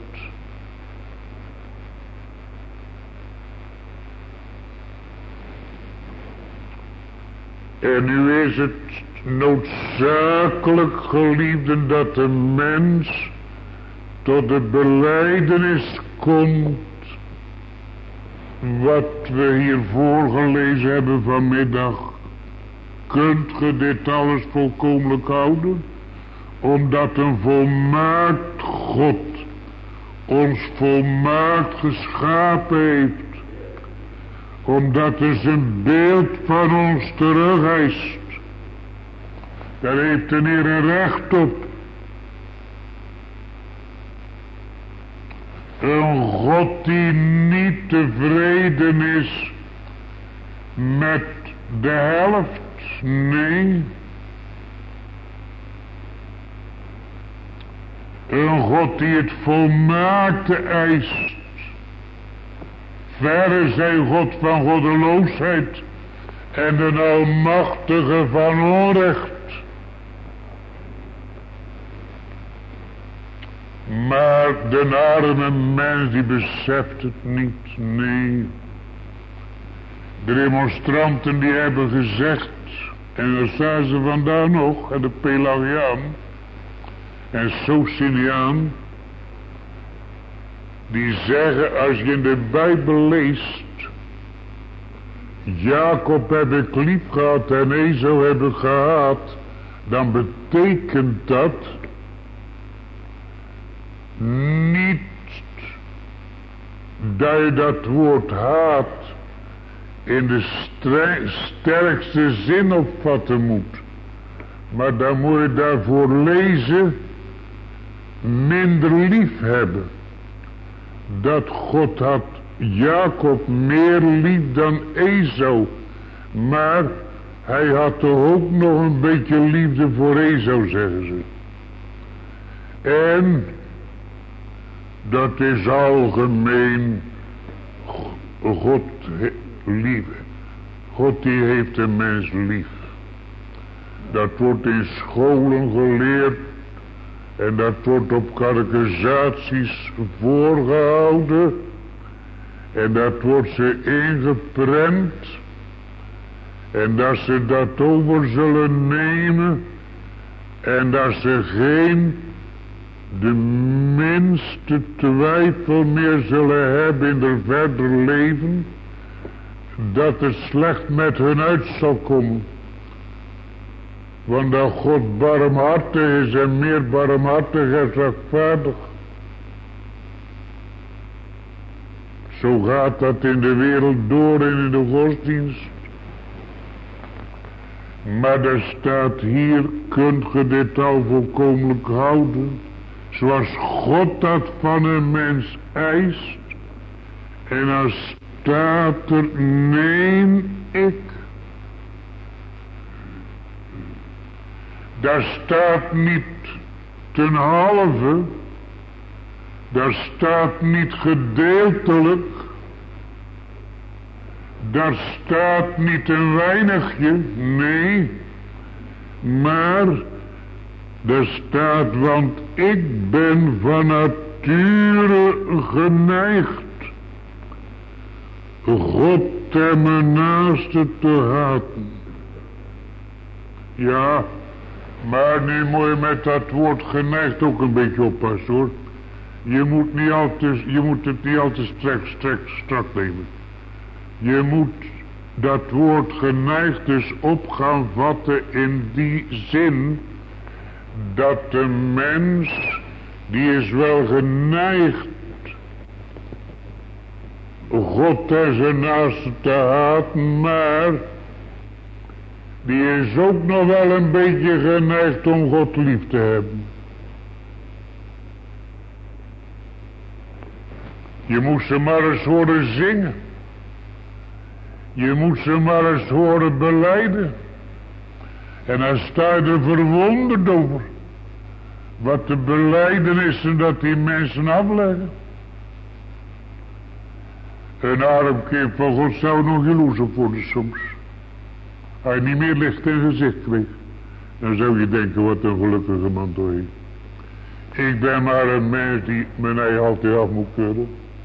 En nu is het noodzakelijk, geliefden, dat de mens tot de belijdenis komt. Wat we hier voorgelezen hebben vanmiddag. Kunt ge dit alles volkomenlijk houden? Omdat een volmaakt God ons volmaakt geschapen heeft. Omdat hij zijn beeld van ons terug eist. Daar heeft de Heer een recht op. Een God die niet tevreden is met de helft. Nee. Een God die het volmaakte eist. Verre zij God van goddeloosheid en de almachtige van onrecht. Maar de arme mens die beseft het niet, nee. De demonstranten die hebben gezegd, en daar staan ze vandaag nog, en de Pelagiaan en Sociniaan, die zeggen, als je in de Bijbel leest, Jacob heb ik lief gehad en Esau heb ik gehaat, dan betekent dat niet dat je dat woord haat in de sterkste zin opvatten moet. Maar dan moet je daarvoor lezen, minder lief hebben. Dat God had Jacob meer lief dan Esau. Maar hij had toch ook nog een beetje liefde voor Esau, zeggen ze. En dat is algemeen God lief. God die heeft een mens lief. Dat wordt in scholen geleerd. En dat wordt op catechisaties voorgehouden. En dat wordt ze ingeprent. En dat ze dat over zullen nemen. En dat ze geen de minste twijfel meer zullen hebben in hun verder leven. Dat het slecht met hun uit zal komen. Want dat God barmhartig is en meer barmhartig en rechtvaardig. Zo gaat dat in de wereld door en in de godsdienst. Maar er staat hier, kunt ge dit al volkomenlijk houden. Zoals God dat van een mens eist. En dan staat er, neem ik. Daar staat niet ten halve. Daar staat niet gedeeltelijk. Daar staat niet een weinigje. Nee. Maar er staat, want ik ben van nature geneigd God en mijn naaste te haten. Ja, maar nu moet je met dat woord geneigd ook een beetje oppassen, hoor. Je moet, niet altijd, je moet het niet al te strak, strak, strak nemen. Je moet dat woord geneigd dus op gaan vatten in die zin, dat de mens, die is wel geneigd God en zijn naaste te haten, maar die is ook nog wel een beetje geneigd om God lief te hebben. Je moet ze maar eens horen zingen. Je moet ze maar eens horen belijden. En dan sta je er verwonderd over. wat de belijdenissen dat die mensen afleggen. Een arm kind van God zou nog jaloers op worden soms. Als je niet meer licht in gezicht kreeg, dan zou je denken, wat een gelukkige man toch is. Ik ben maar een mens die mijn eigen altijd af moet keuren.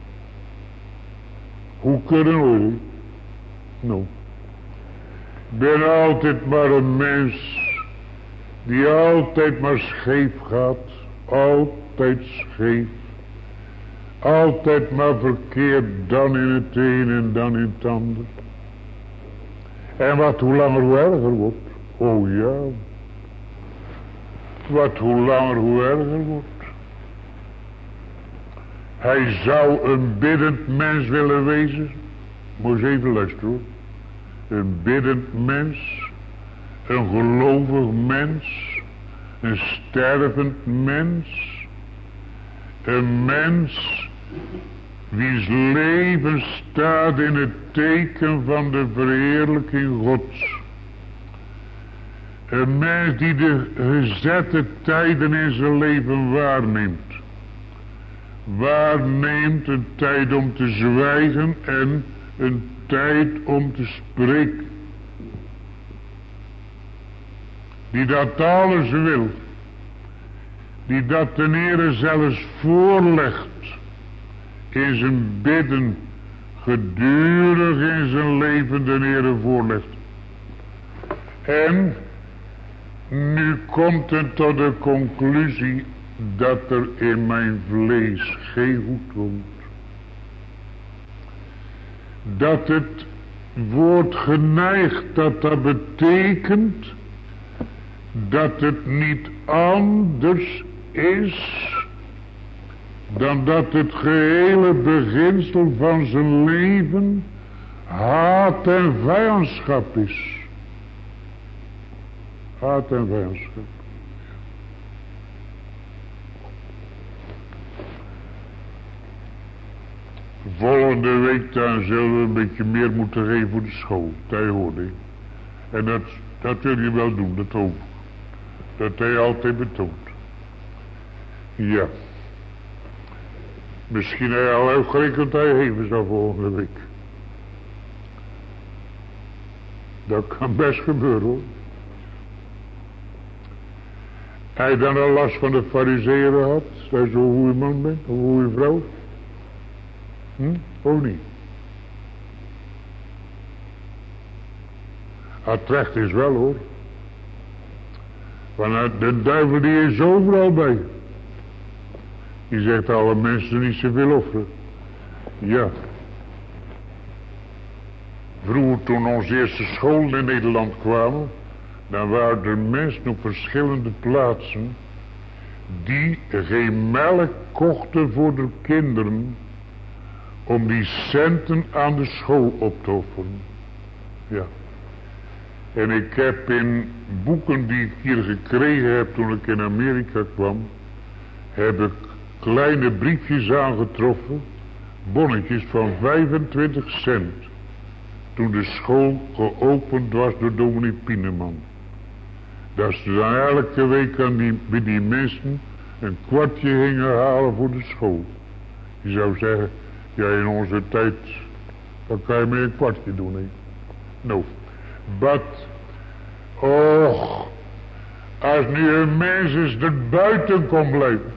Hoe kunnen hoor? Nou. Ik ben altijd maar een mens die altijd maar scheef gaat. Altijd scheef. Altijd maar verkeerd, dan in het een en dan in het ander. En wat hoe langer hoe erger wordt. Oh ja. Wat hoe langer hoe erger wordt. Hij zou een biddend mens willen wezen. Moet je even luisteren hoor. Een biddend mens. Een gelovig mens. Een stervend mens. Een mens wiens leven staat in het teken van de verheerlijking Gods. Een mens die de gezette tijden in zijn leven waarneemt. Waarneemt een tijd om te zwijgen en een tijd om te spreken. Die dat alles wil. Die dat ten Heere zelfs voorlegt. In zijn bidden. Gedurig in zijn leven ten Heere voorlegt. En nu komt het tot de conclusie dat er in mijn vlees geen goed woont. Dat het woord geneigd, dat dat betekent dat het niet anders is dan dat het gehele beginsel van zijn leven haat en vijandschap is. Haat en vijandschap. Volgende week dan zullen we een beetje meer moeten geven voor de school. Dat hoorde ik. En dat, dat wil je wel doen, dat hoop ik. Dat hij altijd betoont. Ja. Misschien hij al uitgerekend dat hij geven zal volgende week. Dat kan best gebeuren hoor. Hij dan al last van de farizeeën had. Dat je zo'n goede man bent. Of een goede vrouw. Hm? Of niet? Het recht is wel hoor. Want de duivel die is overal bij. Die zegt alle mensen niet zoveel offeren. Ja. Vroeger toen onze eerste scholen in Nederland kwamen. Dan waren er mensen op verschillende plaatsen. Die geen melk kochten voor de kinderen. Om die centen aan de school op te offeren. Ja. En ik heb in boeken die ik hier gekregen heb toen ik in Amerika kwam. Heb ik kleine briefjes aangetroffen. Bonnetjes van vijfentwintig cent. Toen de school geopend was door dominee Pieneman. Dat ze dan elke week aan die, bij die mensen een kwartje gingen halen voor de school. Je zou zeggen, ja in onze tijd, dan kan je met een kwartje doen. Hè? Nou, but, och, als nu een mens is er buiten kon blijven.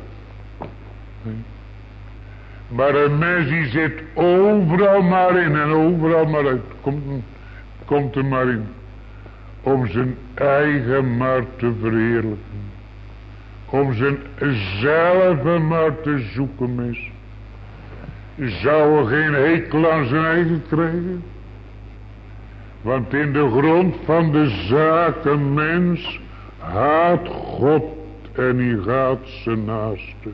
Maar een mens die zit overal maar in en overal maar uit. Komt, komt er maar in. Om zijn eigen maar te verheerlijken. Om zijn zelf maar te zoeken mis. Zou er geen hekel aan zijn eigen krijgen? Want in de grond van de zaken mens haat God en hij gaat zijn naaste.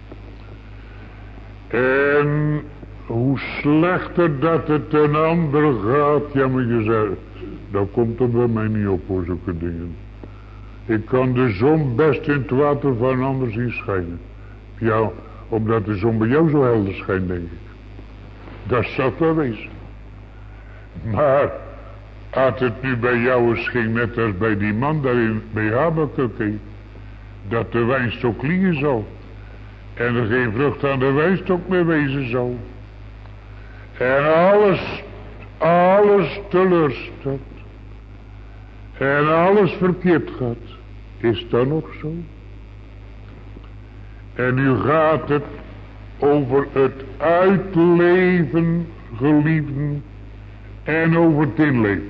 En hoe slechter dat het een ander gaat, ja maar je zegt, dat komt er bij mij niet op voor zulke dingen. Ik kan de zon best in het water van een ander zien schijnen. Ja, omdat de zon bij jou zo helder schijnt, denk ik. Dat zou wel wezen. Maar, als het nu bij jou eens ging, net als bij die man daarin, bij Habakuk, dat de wijnstok liegen zal. En er geen vrucht aan de wijnstok meer wezen zal. En alles, alles teleurstelt. En alles verkeerd gaat. Is dat nog zo? En nu gaat het over het uitleven, geliefden, en over het inleven.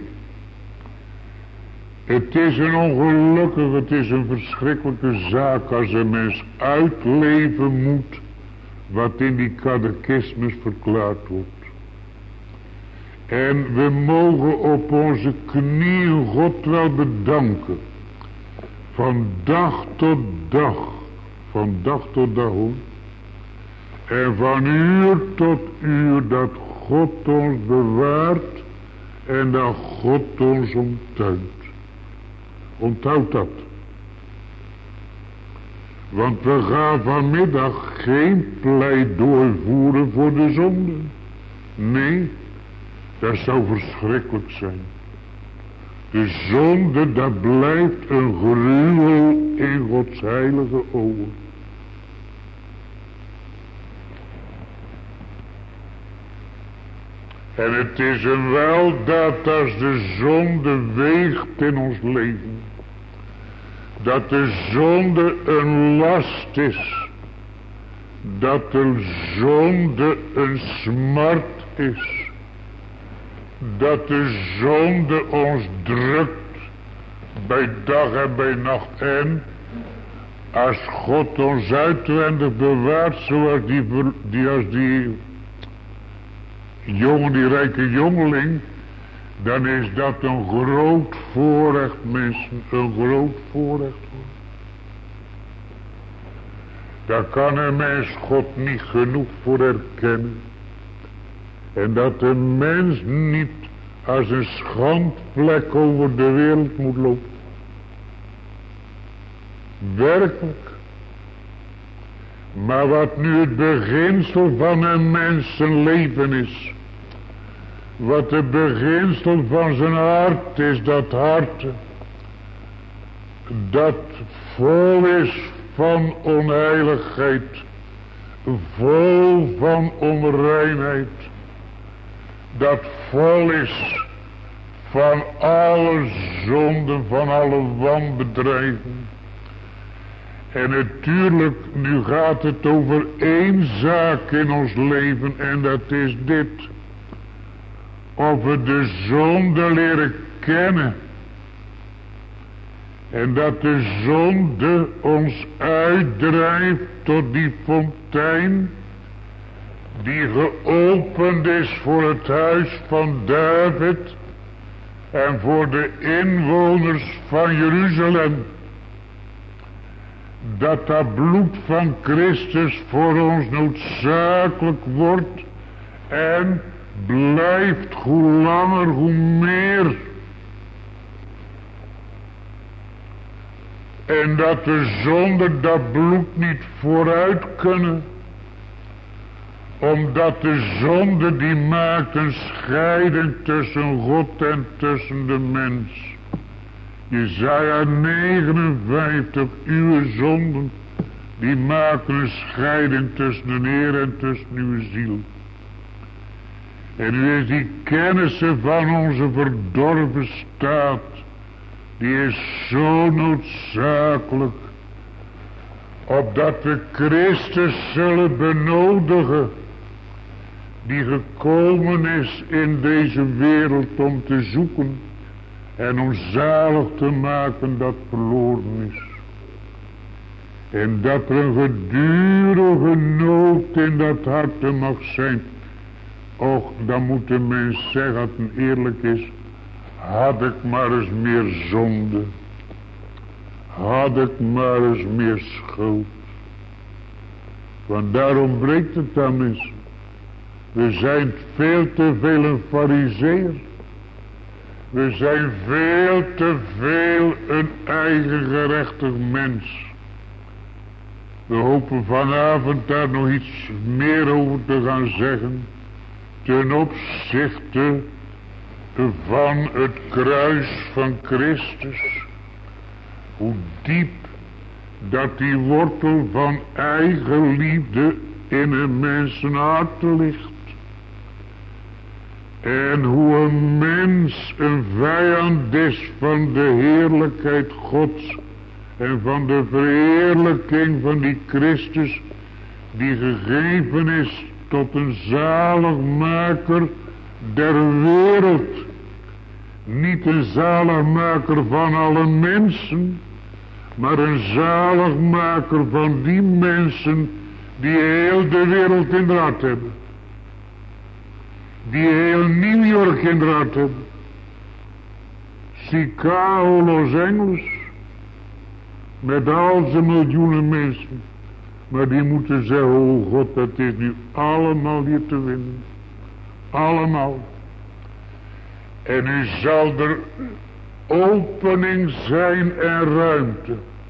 Het is een ongelukkige, het is een verschrikkelijke zaak als een mens uitleven moet wat in die catechismus verklaard wordt. En we mogen op onze knieën God wel bedanken. Van dag tot dag. Van dag tot dag hoor. En van uur tot uur dat God ons bewaart. En dat God ons omtuint. Onthoud dat. Want we gaan vanmiddag geen pleidooi voeren voor de zonde. Nee. Dat zou verschrikkelijk zijn. De zonde, dat blijft een gruwel in Gods heilige ogen. En het is een weldaad als de zonde weegt in ons leven. Dat de zonde een last is. Dat de zonde een smart is. Dat de zonde ons drukt bij dag en bij nacht. En als God ons uitwendig bewaart, zoals die, die, als die jongen, die rijke jongeling, dan is dat een groot voorrecht, mensen, een groot voorrecht. Daar kan een mens God niet genoeg voor erkennen. En dat de mens niet als een schandvlek over de wereld moet lopen. Werkelijk. Maar wat nu het beginsel van een mens zijn leven is. Wat het beginsel van zijn hart is, dat hart. Dat vol is van onheiligheid. Vol van onreinheid. Dat vol is van alle zonden, van alle wanbedrijven. En natuurlijk, nu gaat het over één zaak in ons leven en dat is dit. Of we de zonde leren kennen. En dat de zonde ons uitdrijft tot die fontein die geopend is voor het huis van David en voor de inwoners van Jeruzalem. Dat dat bloed van Christus voor ons noodzakelijk wordt en blijft hoe langer hoe meer. En dat de zonde dat bloed niet vooruit kunnen. Omdat de zonde die maakt een scheiding tussen God en tussen de mens. Jesaja negenenvijftig, uw zonden, die maken een scheiding tussen de Heer en tussen uw ziel. En nu is die kennis van onze verdorven staat, die is zo noodzakelijk, opdat we Christus zullen benodigen, die gekomen is in deze wereld om te zoeken en om zalig te maken dat verloren is. En dat er een gedurige nood in dat hart mag zijn. Och, dan moet de mens zeggen, dat het eerlijk is, had ik maar eens meer zonde. Had ik maar eens meer schuld. Want daarom breekt het dan eens. We zijn veel te veel een farizeer. We zijn veel te veel een eigen gerechtig mens. We hopen vanavond daar nog iets meer over te gaan zeggen. Ten opzichte van het kruis van Christus. Hoe diep dat die wortel van eigenliefde in een mensenhart ligt. En hoe een mens een vijand is van de heerlijkheid Gods en van de verheerlijking van die Christus die gegeven is tot een zaligmaker der wereld. Niet een zaligmaker van alle mensen, maar een zaligmaker van die mensen die heel de wereld in de hart hebben. Die heel New York in de hart hebben. Chicago, Los Angeles. Met al zijn miljoenen mensen. Maar die moeten zeggen, oh God, dat is nu allemaal hier te winnen. Allemaal. En nu zal er opening zijn en ruimte.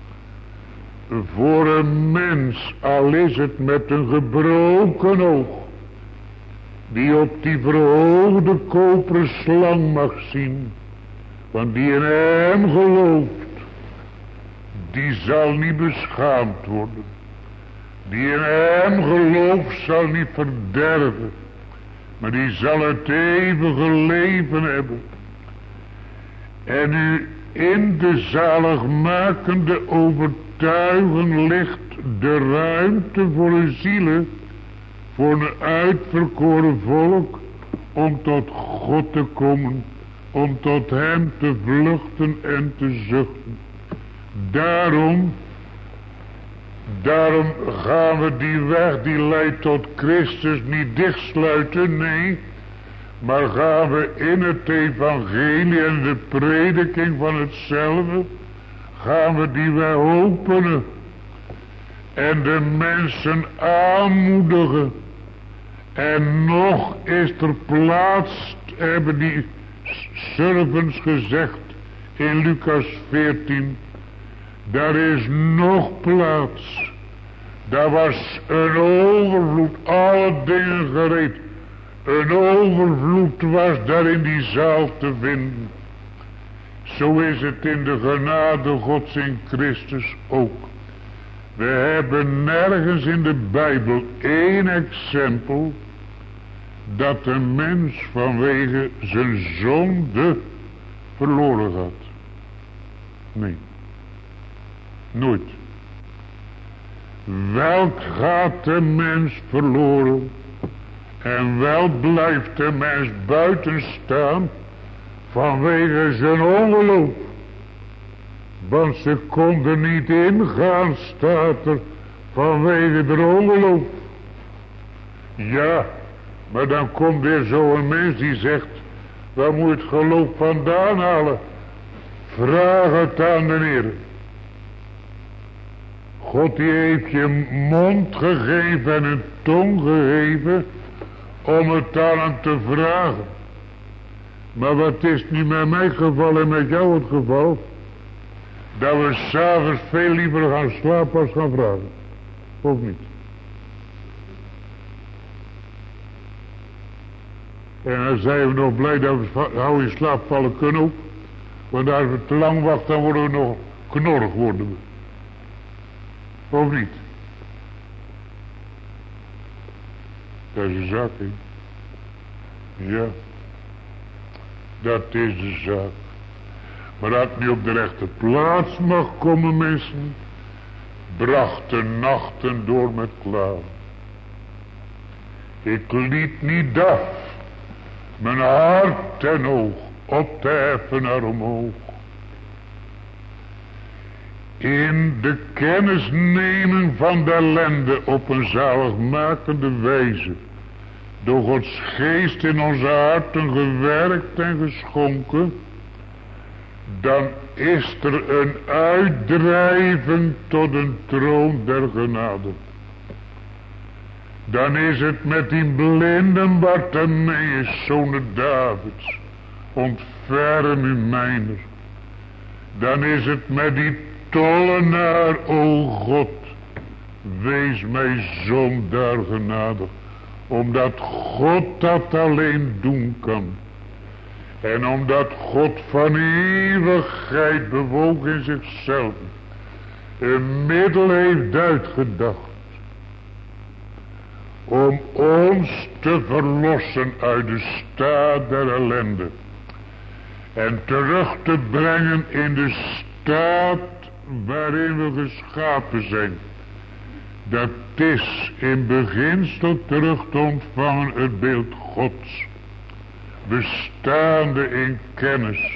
Voor een mens, al is het met een gebroken oog. Die op die verhoogde koperen slang mag zien. Want die in hem gelooft. Die zal niet beschaamd worden. Die in hem gelooft zal niet verderven. Maar die zal het eeuwige leven hebben. En u in de zaligmakende overtuiging ligt de ruimte voor uw zielen. Voor een uitverkoren volk. Om tot God te komen. Om tot hem te vluchten en te zuchten. Daarom. Daarom gaan we die weg die leidt tot Christus niet dichtsluiten, nee. Maar gaan we in het evangelie en de prediking van hetzelfde, gaan we die weg openen. En de mensen aanmoedigen. En nog is er plaats, hebben die servants gezegd in Lucas veertien. Daar is nog plaats. Daar was een overvloed, alle dingen gereed. Een overvloed was daar in die zaal te vinden. Zo is het in de genade Gods in Christus ook. We hebben nergens in de Bijbel één exempel dat een mens vanwege zijn zonde verloren gaat. Nee. Nooit. Welk gaat de mens verloren en wel blijft de mens buiten staan vanwege zijn ongeloof. Want ze konden niet ingaan, staat er, vanwege de ongeloof. Ja, maar dan komt weer zo'n mens die zegt, waar moet je het geloof vandaan halen? Vraag het aan de Heer. God die heeft je mond gegeven en een tong gegeven om het aan hem te vragen. Maar wat is nu met mijn geval en met jou het geval? Dat we s'avonds veel liever gaan slapen als gaan vragen. Of niet? En dan zijn we nog blij dat we gauw in slaap vallen kunnen ook. Want als we te lang wachten dan worden we nog knorrig worden we. Of niet? Dat is de zaak, hè? Ja. Dat is de zaak. Maar dat het niet op de rechte plaats mag komen, mensen, bracht de nachten door met klaar. Ik liet niet af mijn hart en oog op te heffen naar omhoog. In de kennisneming van de ellende op een zaligmakende wijze. Door Gods geest in onze harten gewerkt en geschonken. Dan is er een uitdrijving tot een troon der genade. Dan is het met die blinde Bartimaeus, zoon Davids. Ontferm u mijner. Dan is het met die tollenaar, o God. Wees mij zondaar genadig. Omdat God dat alleen doen kan. En omdat God van eeuwigheid bewoog in zichzelf. een middel heeft uitgedacht om ons te verlossen uit de staat der ellende en terug te brengen in de staat waarin we geschapen zijn. Dat is in beginsel terug te ontvangen het beeld Gods, bestaande in kennis,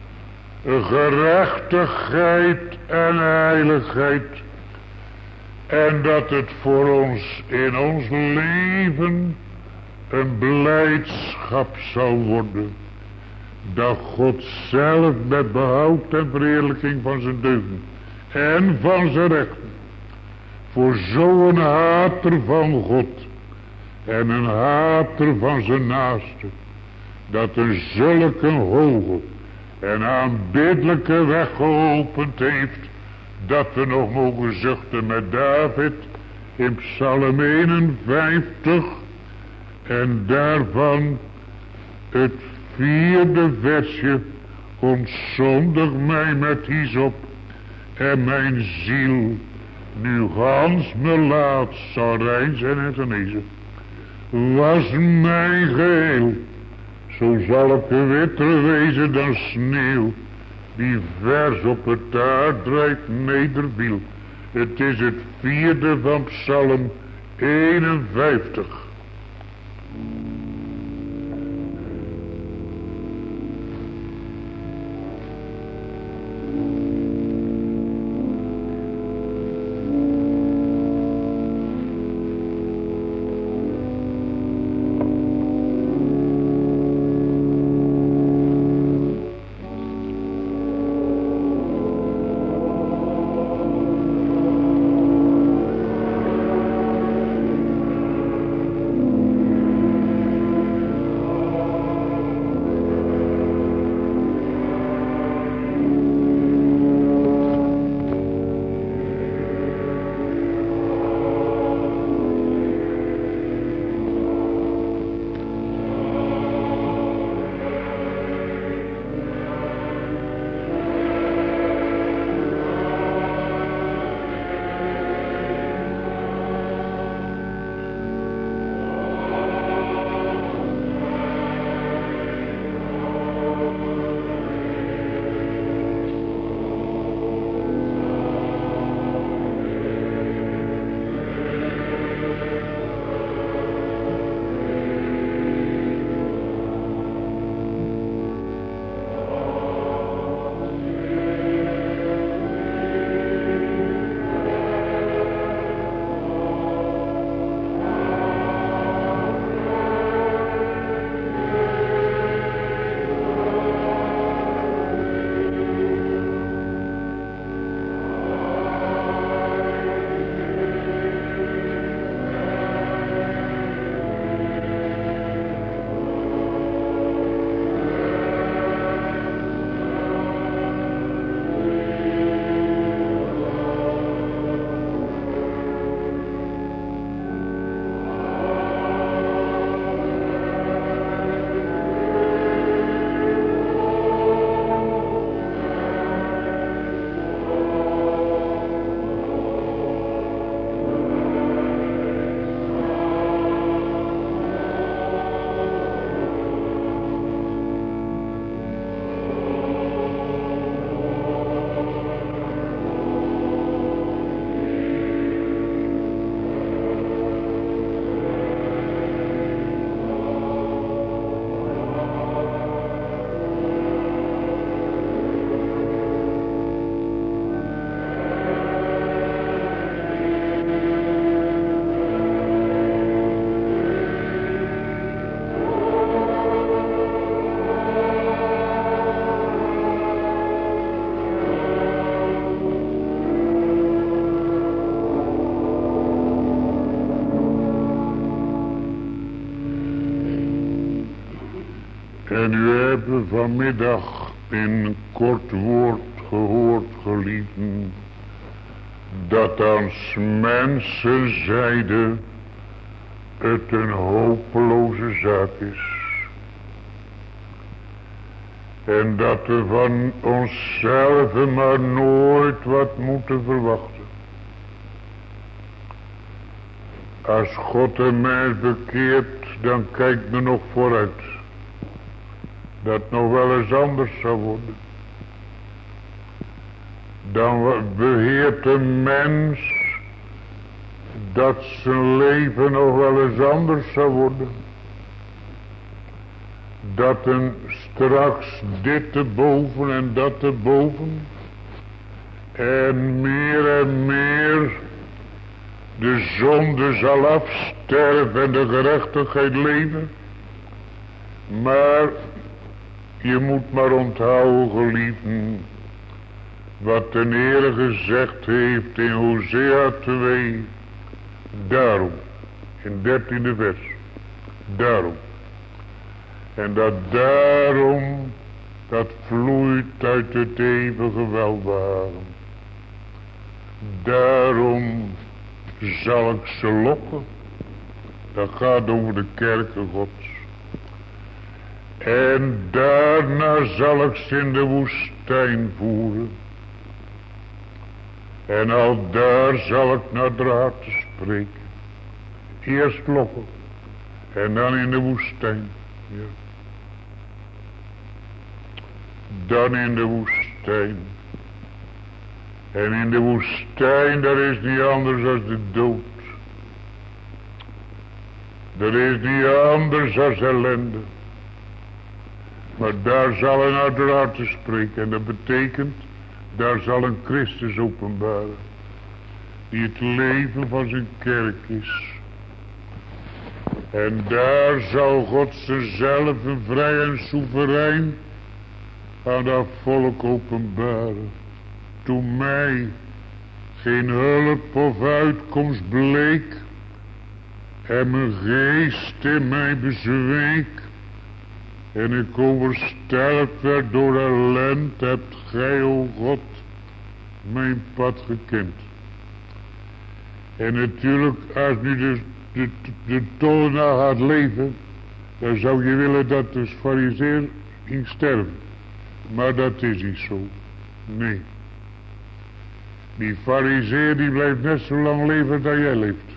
gerechtigheid en heiligheid, en dat het voor ons in ons leven een blijdschap zal worden, dat God zelf met behoud en verheerlijking van zijn deugden en van zijn rechten voor zo'n hater van God en een hater van zijn naaste, dat een zulke hoge en aanbiddelijke weg geopend heeft, dat we nog mogen zuchten met David in Psalm eenenvijftig en daarvan het vierde versje: ontzondig mij met hyssop en mijn ziel nu gans me laat zal rein zijn en genezen. Was mijn geheel, zo zal ik witter wezen dan sneeuw, die vers op het aardrijk nederviel. Het is het vierde van Psalm eenenvijftig. En u hebben vanmiddag in een kort woord gehoord, geliefden, dat aan mensenzijde het een hopeloze zaak is. En dat we van onszelf maar nooit wat moeten verwachten. Als God een mens bekeert, dan kijkt men nog vooruit. Dat nog wel eens anders zou worden. Dan beheert een mens dat zijn leven nog wel eens anders zou worden. Dat een straks dit erboven en dat erboven. En meer en meer de zonde zal afsterven en de gerechtigheid leven. Maar je moet maar onthouden, geliefden, wat de Heer gezegd heeft in Hosea twee. Daarom, in dertiende vers. Daarom. En dat daarom, dat vloeit uit het eeuwige welbehagen. Daarom zal ik ze lokken. Dat gaat over de kerken Gods. En daarna zal ik ze in de woestijn voeren. En al daar zal ik naar de harten spreken. Eerst lokken. En dan in de woestijn. Ja. Dan in de woestijn. En in de woestijn, dat is niet anders dan de dood. Dat is niet anders dan ellende. Maar daar zal een uit de harten spreken. En dat betekent, daar zal een Christus openbaren. Die het leven van zijn kerk is. En daar zal God zichzelf vrij en soeverein aan dat volk openbaren. Toen mij geen hulp of uitkomst bleek en mijn geest in mij bezweek en ik overstelpt werd door ellende, hebt gij, o God, mijn pad gekend. En natuurlijk, als nu de, de, de tollenaar gaat leven, dan zou je willen dat de farizeer ging sterven. Maar dat is niet zo. Nee. Die farizeer die blijft net zo lang leven dat jij leeft.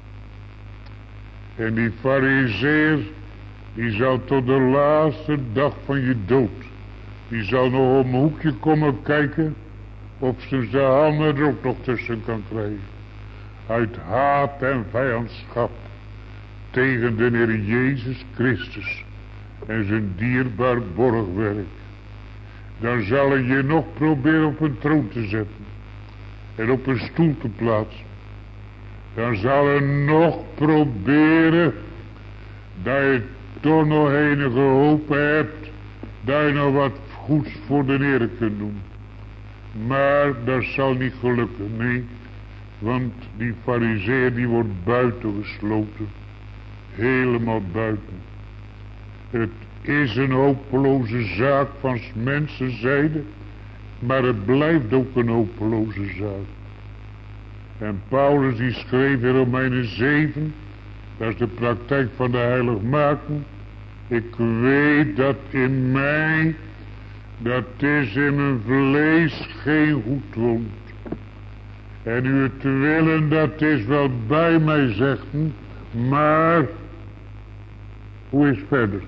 En die farizeer die zal tot de laatste dag van je dood. Die zal nog om een hoekje komen kijken of ze zijn handen er ook nog tussen kan krijgen. Uit haat en vijandschap tegen de Heer Jezus Christus en zijn dierbaar borgwerk. Dan zal hij je nog proberen op een troon te zetten. En op een stoel te plaatsen. Dan zal hij nog proberen. Dat je toch nog enige hoop hebt. Dat je nog wat goeds voor de Heer kunt doen. Maar dat zal niet gelukken. Nee. Want die farizeer die wordt buitengesloten. Helemaal buiten. Het is een hopeloze zaak van mensenzijde. Maar het blijft ook een hopeloze zaak. En Paulus die schreef in Romeinen zeven. Dat is de praktijk van de heiligmaking. Ik weet dat in mij, dat is in mijn vlees geen goed woont. En u het willen, dat is wel bij mij, zegt hij. Maar, hoe is verder?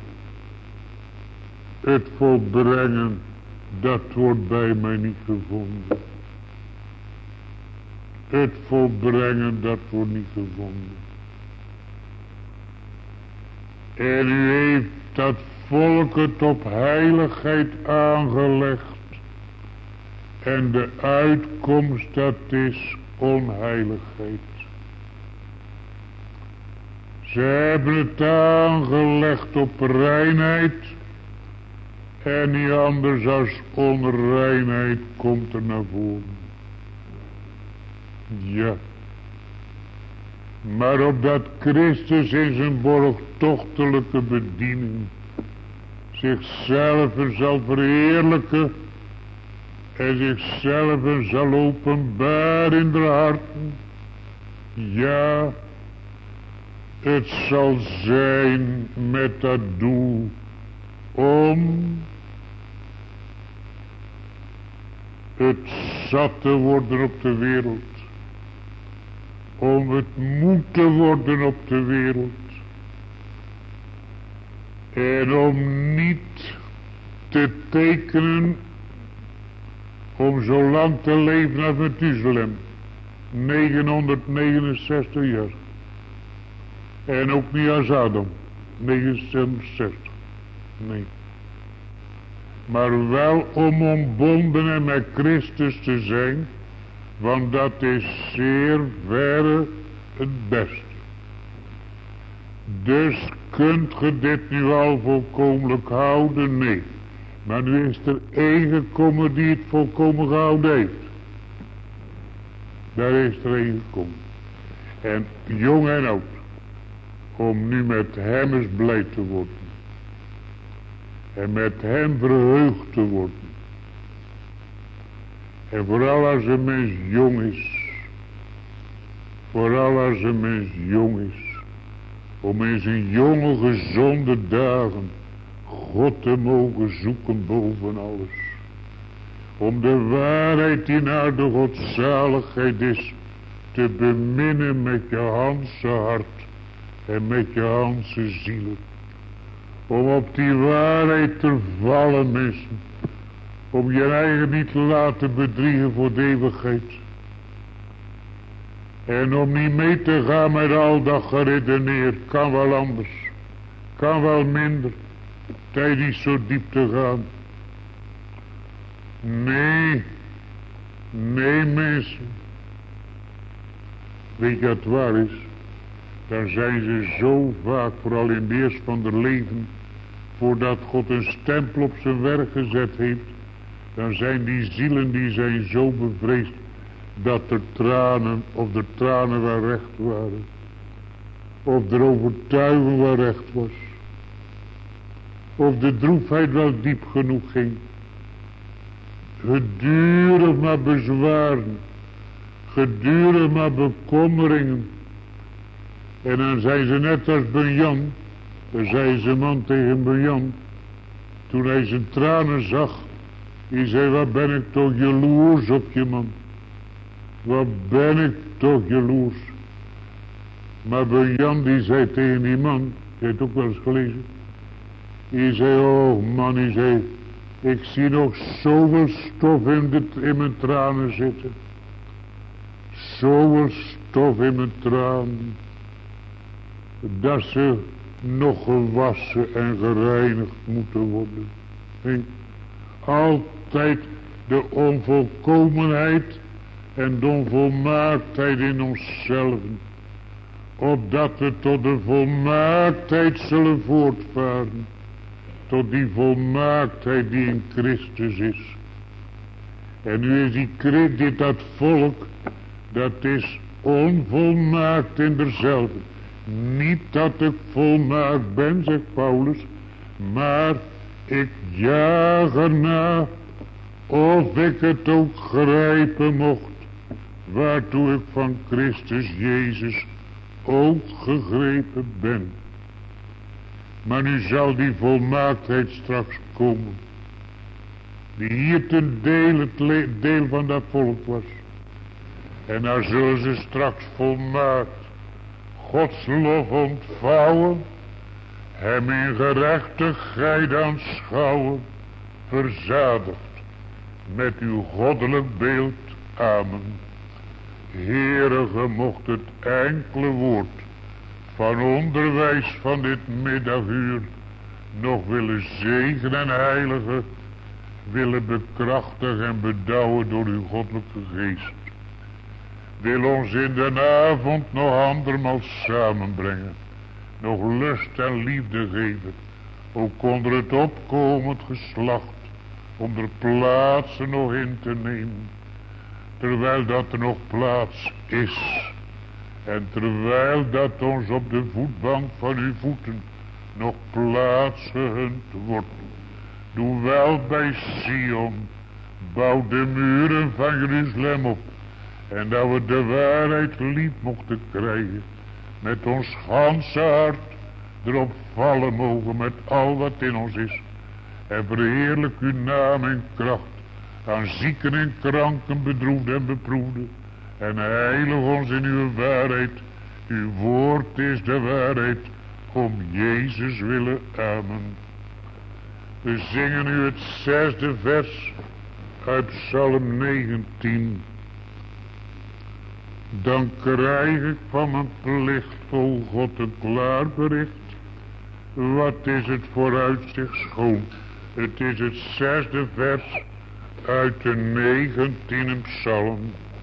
Het volbrengen, dat wordt bij mij niet gevonden. Het volbrengen, dat wordt niet gevonden. En u heeft dat volk het op heiligheid aangelegd. En de uitkomst, dat is onheiligheid. Ze hebben het aangelegd op reinheid. En niet anders als onreinheid komt er naar voren. Ja. Maar opdat Christus in zijn borgtochtelijke bediening zichzelf zal verheerlijken en zichzelf zal openbaren in de harten. Ja, het zal zijn met dat doel om het zat te worden op de wereld. Om het moeten worden op de wereld. En om niet te tekenen om zo lang te leven als Methuselem. negenhonderdnegenenzestig jaar. En ook niet als Adam. negenenzestig. Nee. Maar wel om ontbonden en met Christus te zijn. Want dat is zeer verre het beste. Dus kunt ge dit nu al volkomenlijk houden? Nee. Maar nu is er één gekomen die het volkomen gehouden heeft. Daar is er één gekomen. En jong en oud. Om nu met hem eens blij te worden. En met hem verheugd te worden. En vooral als een mens jong is. Vooral als een mens jong is. Om in zijn jonge gezonde dagen God te mogen zoeken boven alles. Om de waarheid die naar de godzaligheid is te beminnen met je handse hart en met je handse zielen. Om op die waarheid te vallen, mensen. Om je eigen niet te laten bedriegen voor de eeuwigheid. En om niet mee te gaan met al dat geredeneerd. Kan wel anders. Kan wel minder. Tijd niet zo diep te gaan. Nee. Nee, mensen. Weet je wat waar is? Dan zijn ze zo vaak, vooral in de eerst van hun leven, voordat God een stempel op zijn werk gezet heeft, dan zijn die zielen die zijn zo bevreesd, dat er tranen, of de tranen wel recht waren, of de overtuiging wel recht was, of de droefheid wel diep genoeg ging. Gedurig maar bezwaren, gedurig maar bekommeringen. En dan zijn ze net als Benjan, dan zei zijn man tegen Benjan, toen hij zijn tranen zag, die zei, wat ben ik toch jaloers op je man. Wat ben ik toch jaloers. Maar Benjan die zei tegen die man, je hebt het ook wel eens gelezen, die zei, oh man, die zei, ik zie nog zoveel stof in, de, in mijn tranen zitten. Zoveel stof in mijn tranen. Dat ze nog gewassen en gereinigd moeten worden. Nee. Altijd de onvolkomenheid en de onvolmaaktheid in onszelf. Opdat we tot de volmaaktheid zullen voortvaren. Tot die volmaaktheid die in Christus is. En nu is die dit dat volk, dat is onvolmaakt in derzelfde. Niet dat ik volmaakt ben, zegt Paulus, maar ik jaag erna of ik het ook grijpen mocht, waartoe ik van Christus Jezus ook gegrepen ben. Maar nu zal die volmaaktheid straks komen, die hier ten deel het deel van dat volk was. En dan zullen ze straks volmaakt Gods lof ontvouwen, hem in gerechtigheid aanschouwen, verzadigd met uw goddelijk beeld. Amen. Heere, ge mocht het enkele woord van onderwijs van dit middaguur nog willen zegenen en heiligen, willen bekrachtigen en bedouwen door uw goddelijke geest. Wil ons in de avond nog andermaal samenbrengen. Nog lust en liefde geven. Ook onder het opkomend geslacht. Om er plaatsen nog in te nemen. Terwijl dat er nog plaats is. En terwijl dat ons op de voetbank van uw voeten nog plaats gegund wordt. Doe wel bij Sion. Bouw de muren van Jeruzalem op. En dat we de waarheid lief mochten krijgen. Met ons ganse hart erop vallen mogen met al wat in ons is. En verheerlijk uw naam en kracht aan zieken en kranken, bedroefden en beproefden. En heilig ons in uw waarheid. Uw woord is de waarheid. Om Jezus willen. Amen. We zingen nu het zesde vers uit Psalm negentien. Dan krijg ik van mijn plicht, o God, een klaar bericht. Wat is het vooruitzicht schoon. Het is het zesde vers uit de negentiende psalm.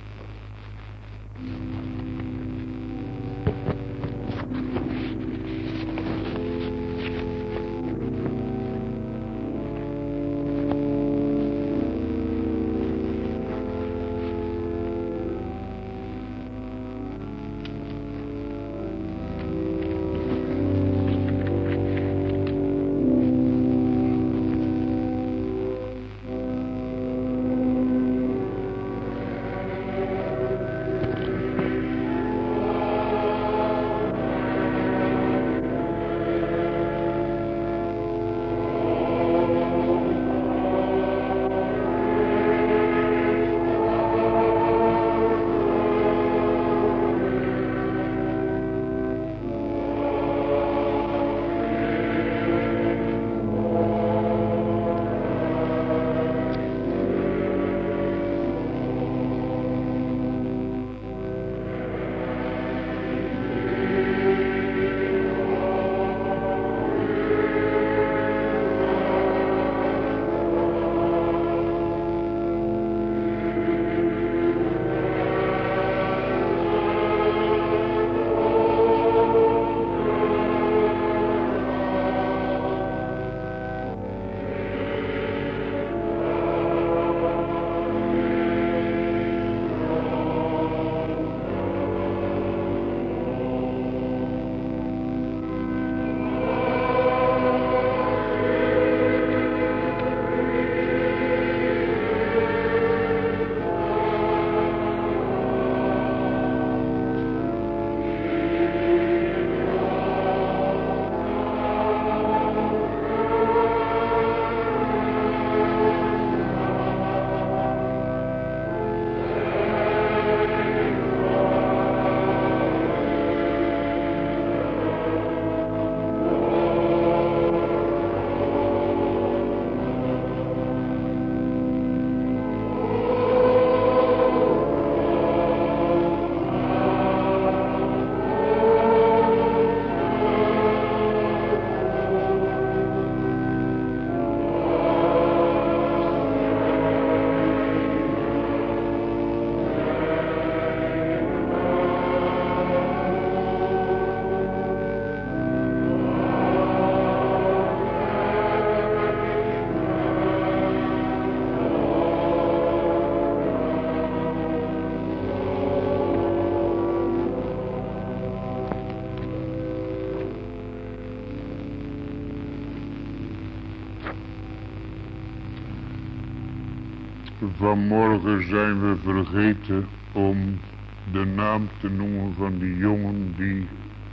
Vanmorgen zijn we vergeten om de naam te noemen van die jongen die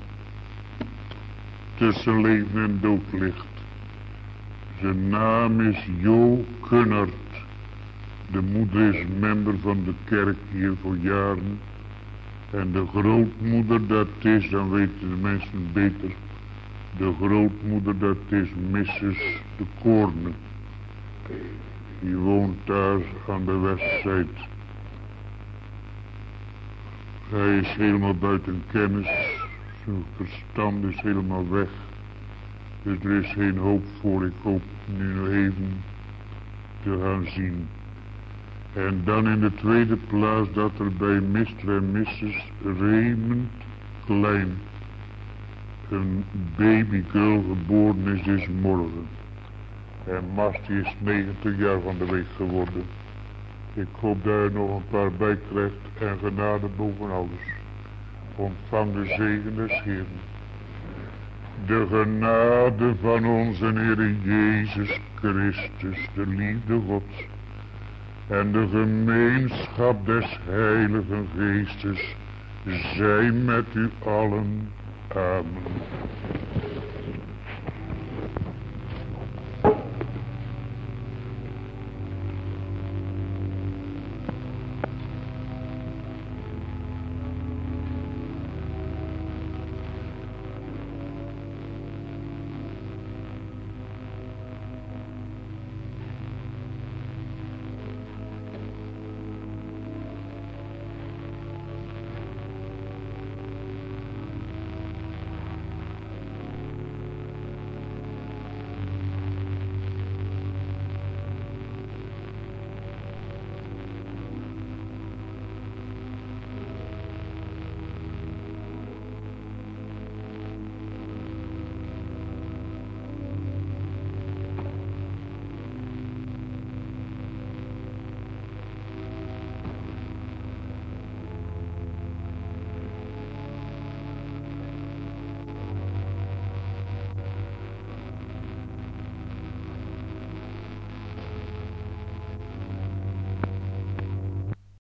tussen leven en dood ligt. Zijn naam is Jo Kunnert. De moeder is member van de kerk hier voor jaren. En de grootmoeder dat is, dan weten de mensen beter. De grootmoeder dat is missus de Koorne. Die woont daar aan de westzijde. Hij is helemaal buiten kennis. Zijn verstand is helemaal weg. Dus er is geen hoop voor. Ik hoop nu nog even te gaan zien. En dan in de tweede plaats dat er bij mister en missus Raymond Klein een babygirl geboren is dus morgen. En Masti is negentig jaar van de week geworden. Ik hoop dat hij nog een paar bij krijgt en genade boven alles. Ontvang de zegen des Heeren. De genade van onze Heer Jezus Christus, de liefde Gods en de gemeenschap des Heiligen Geestes, zij met u allen. Amen.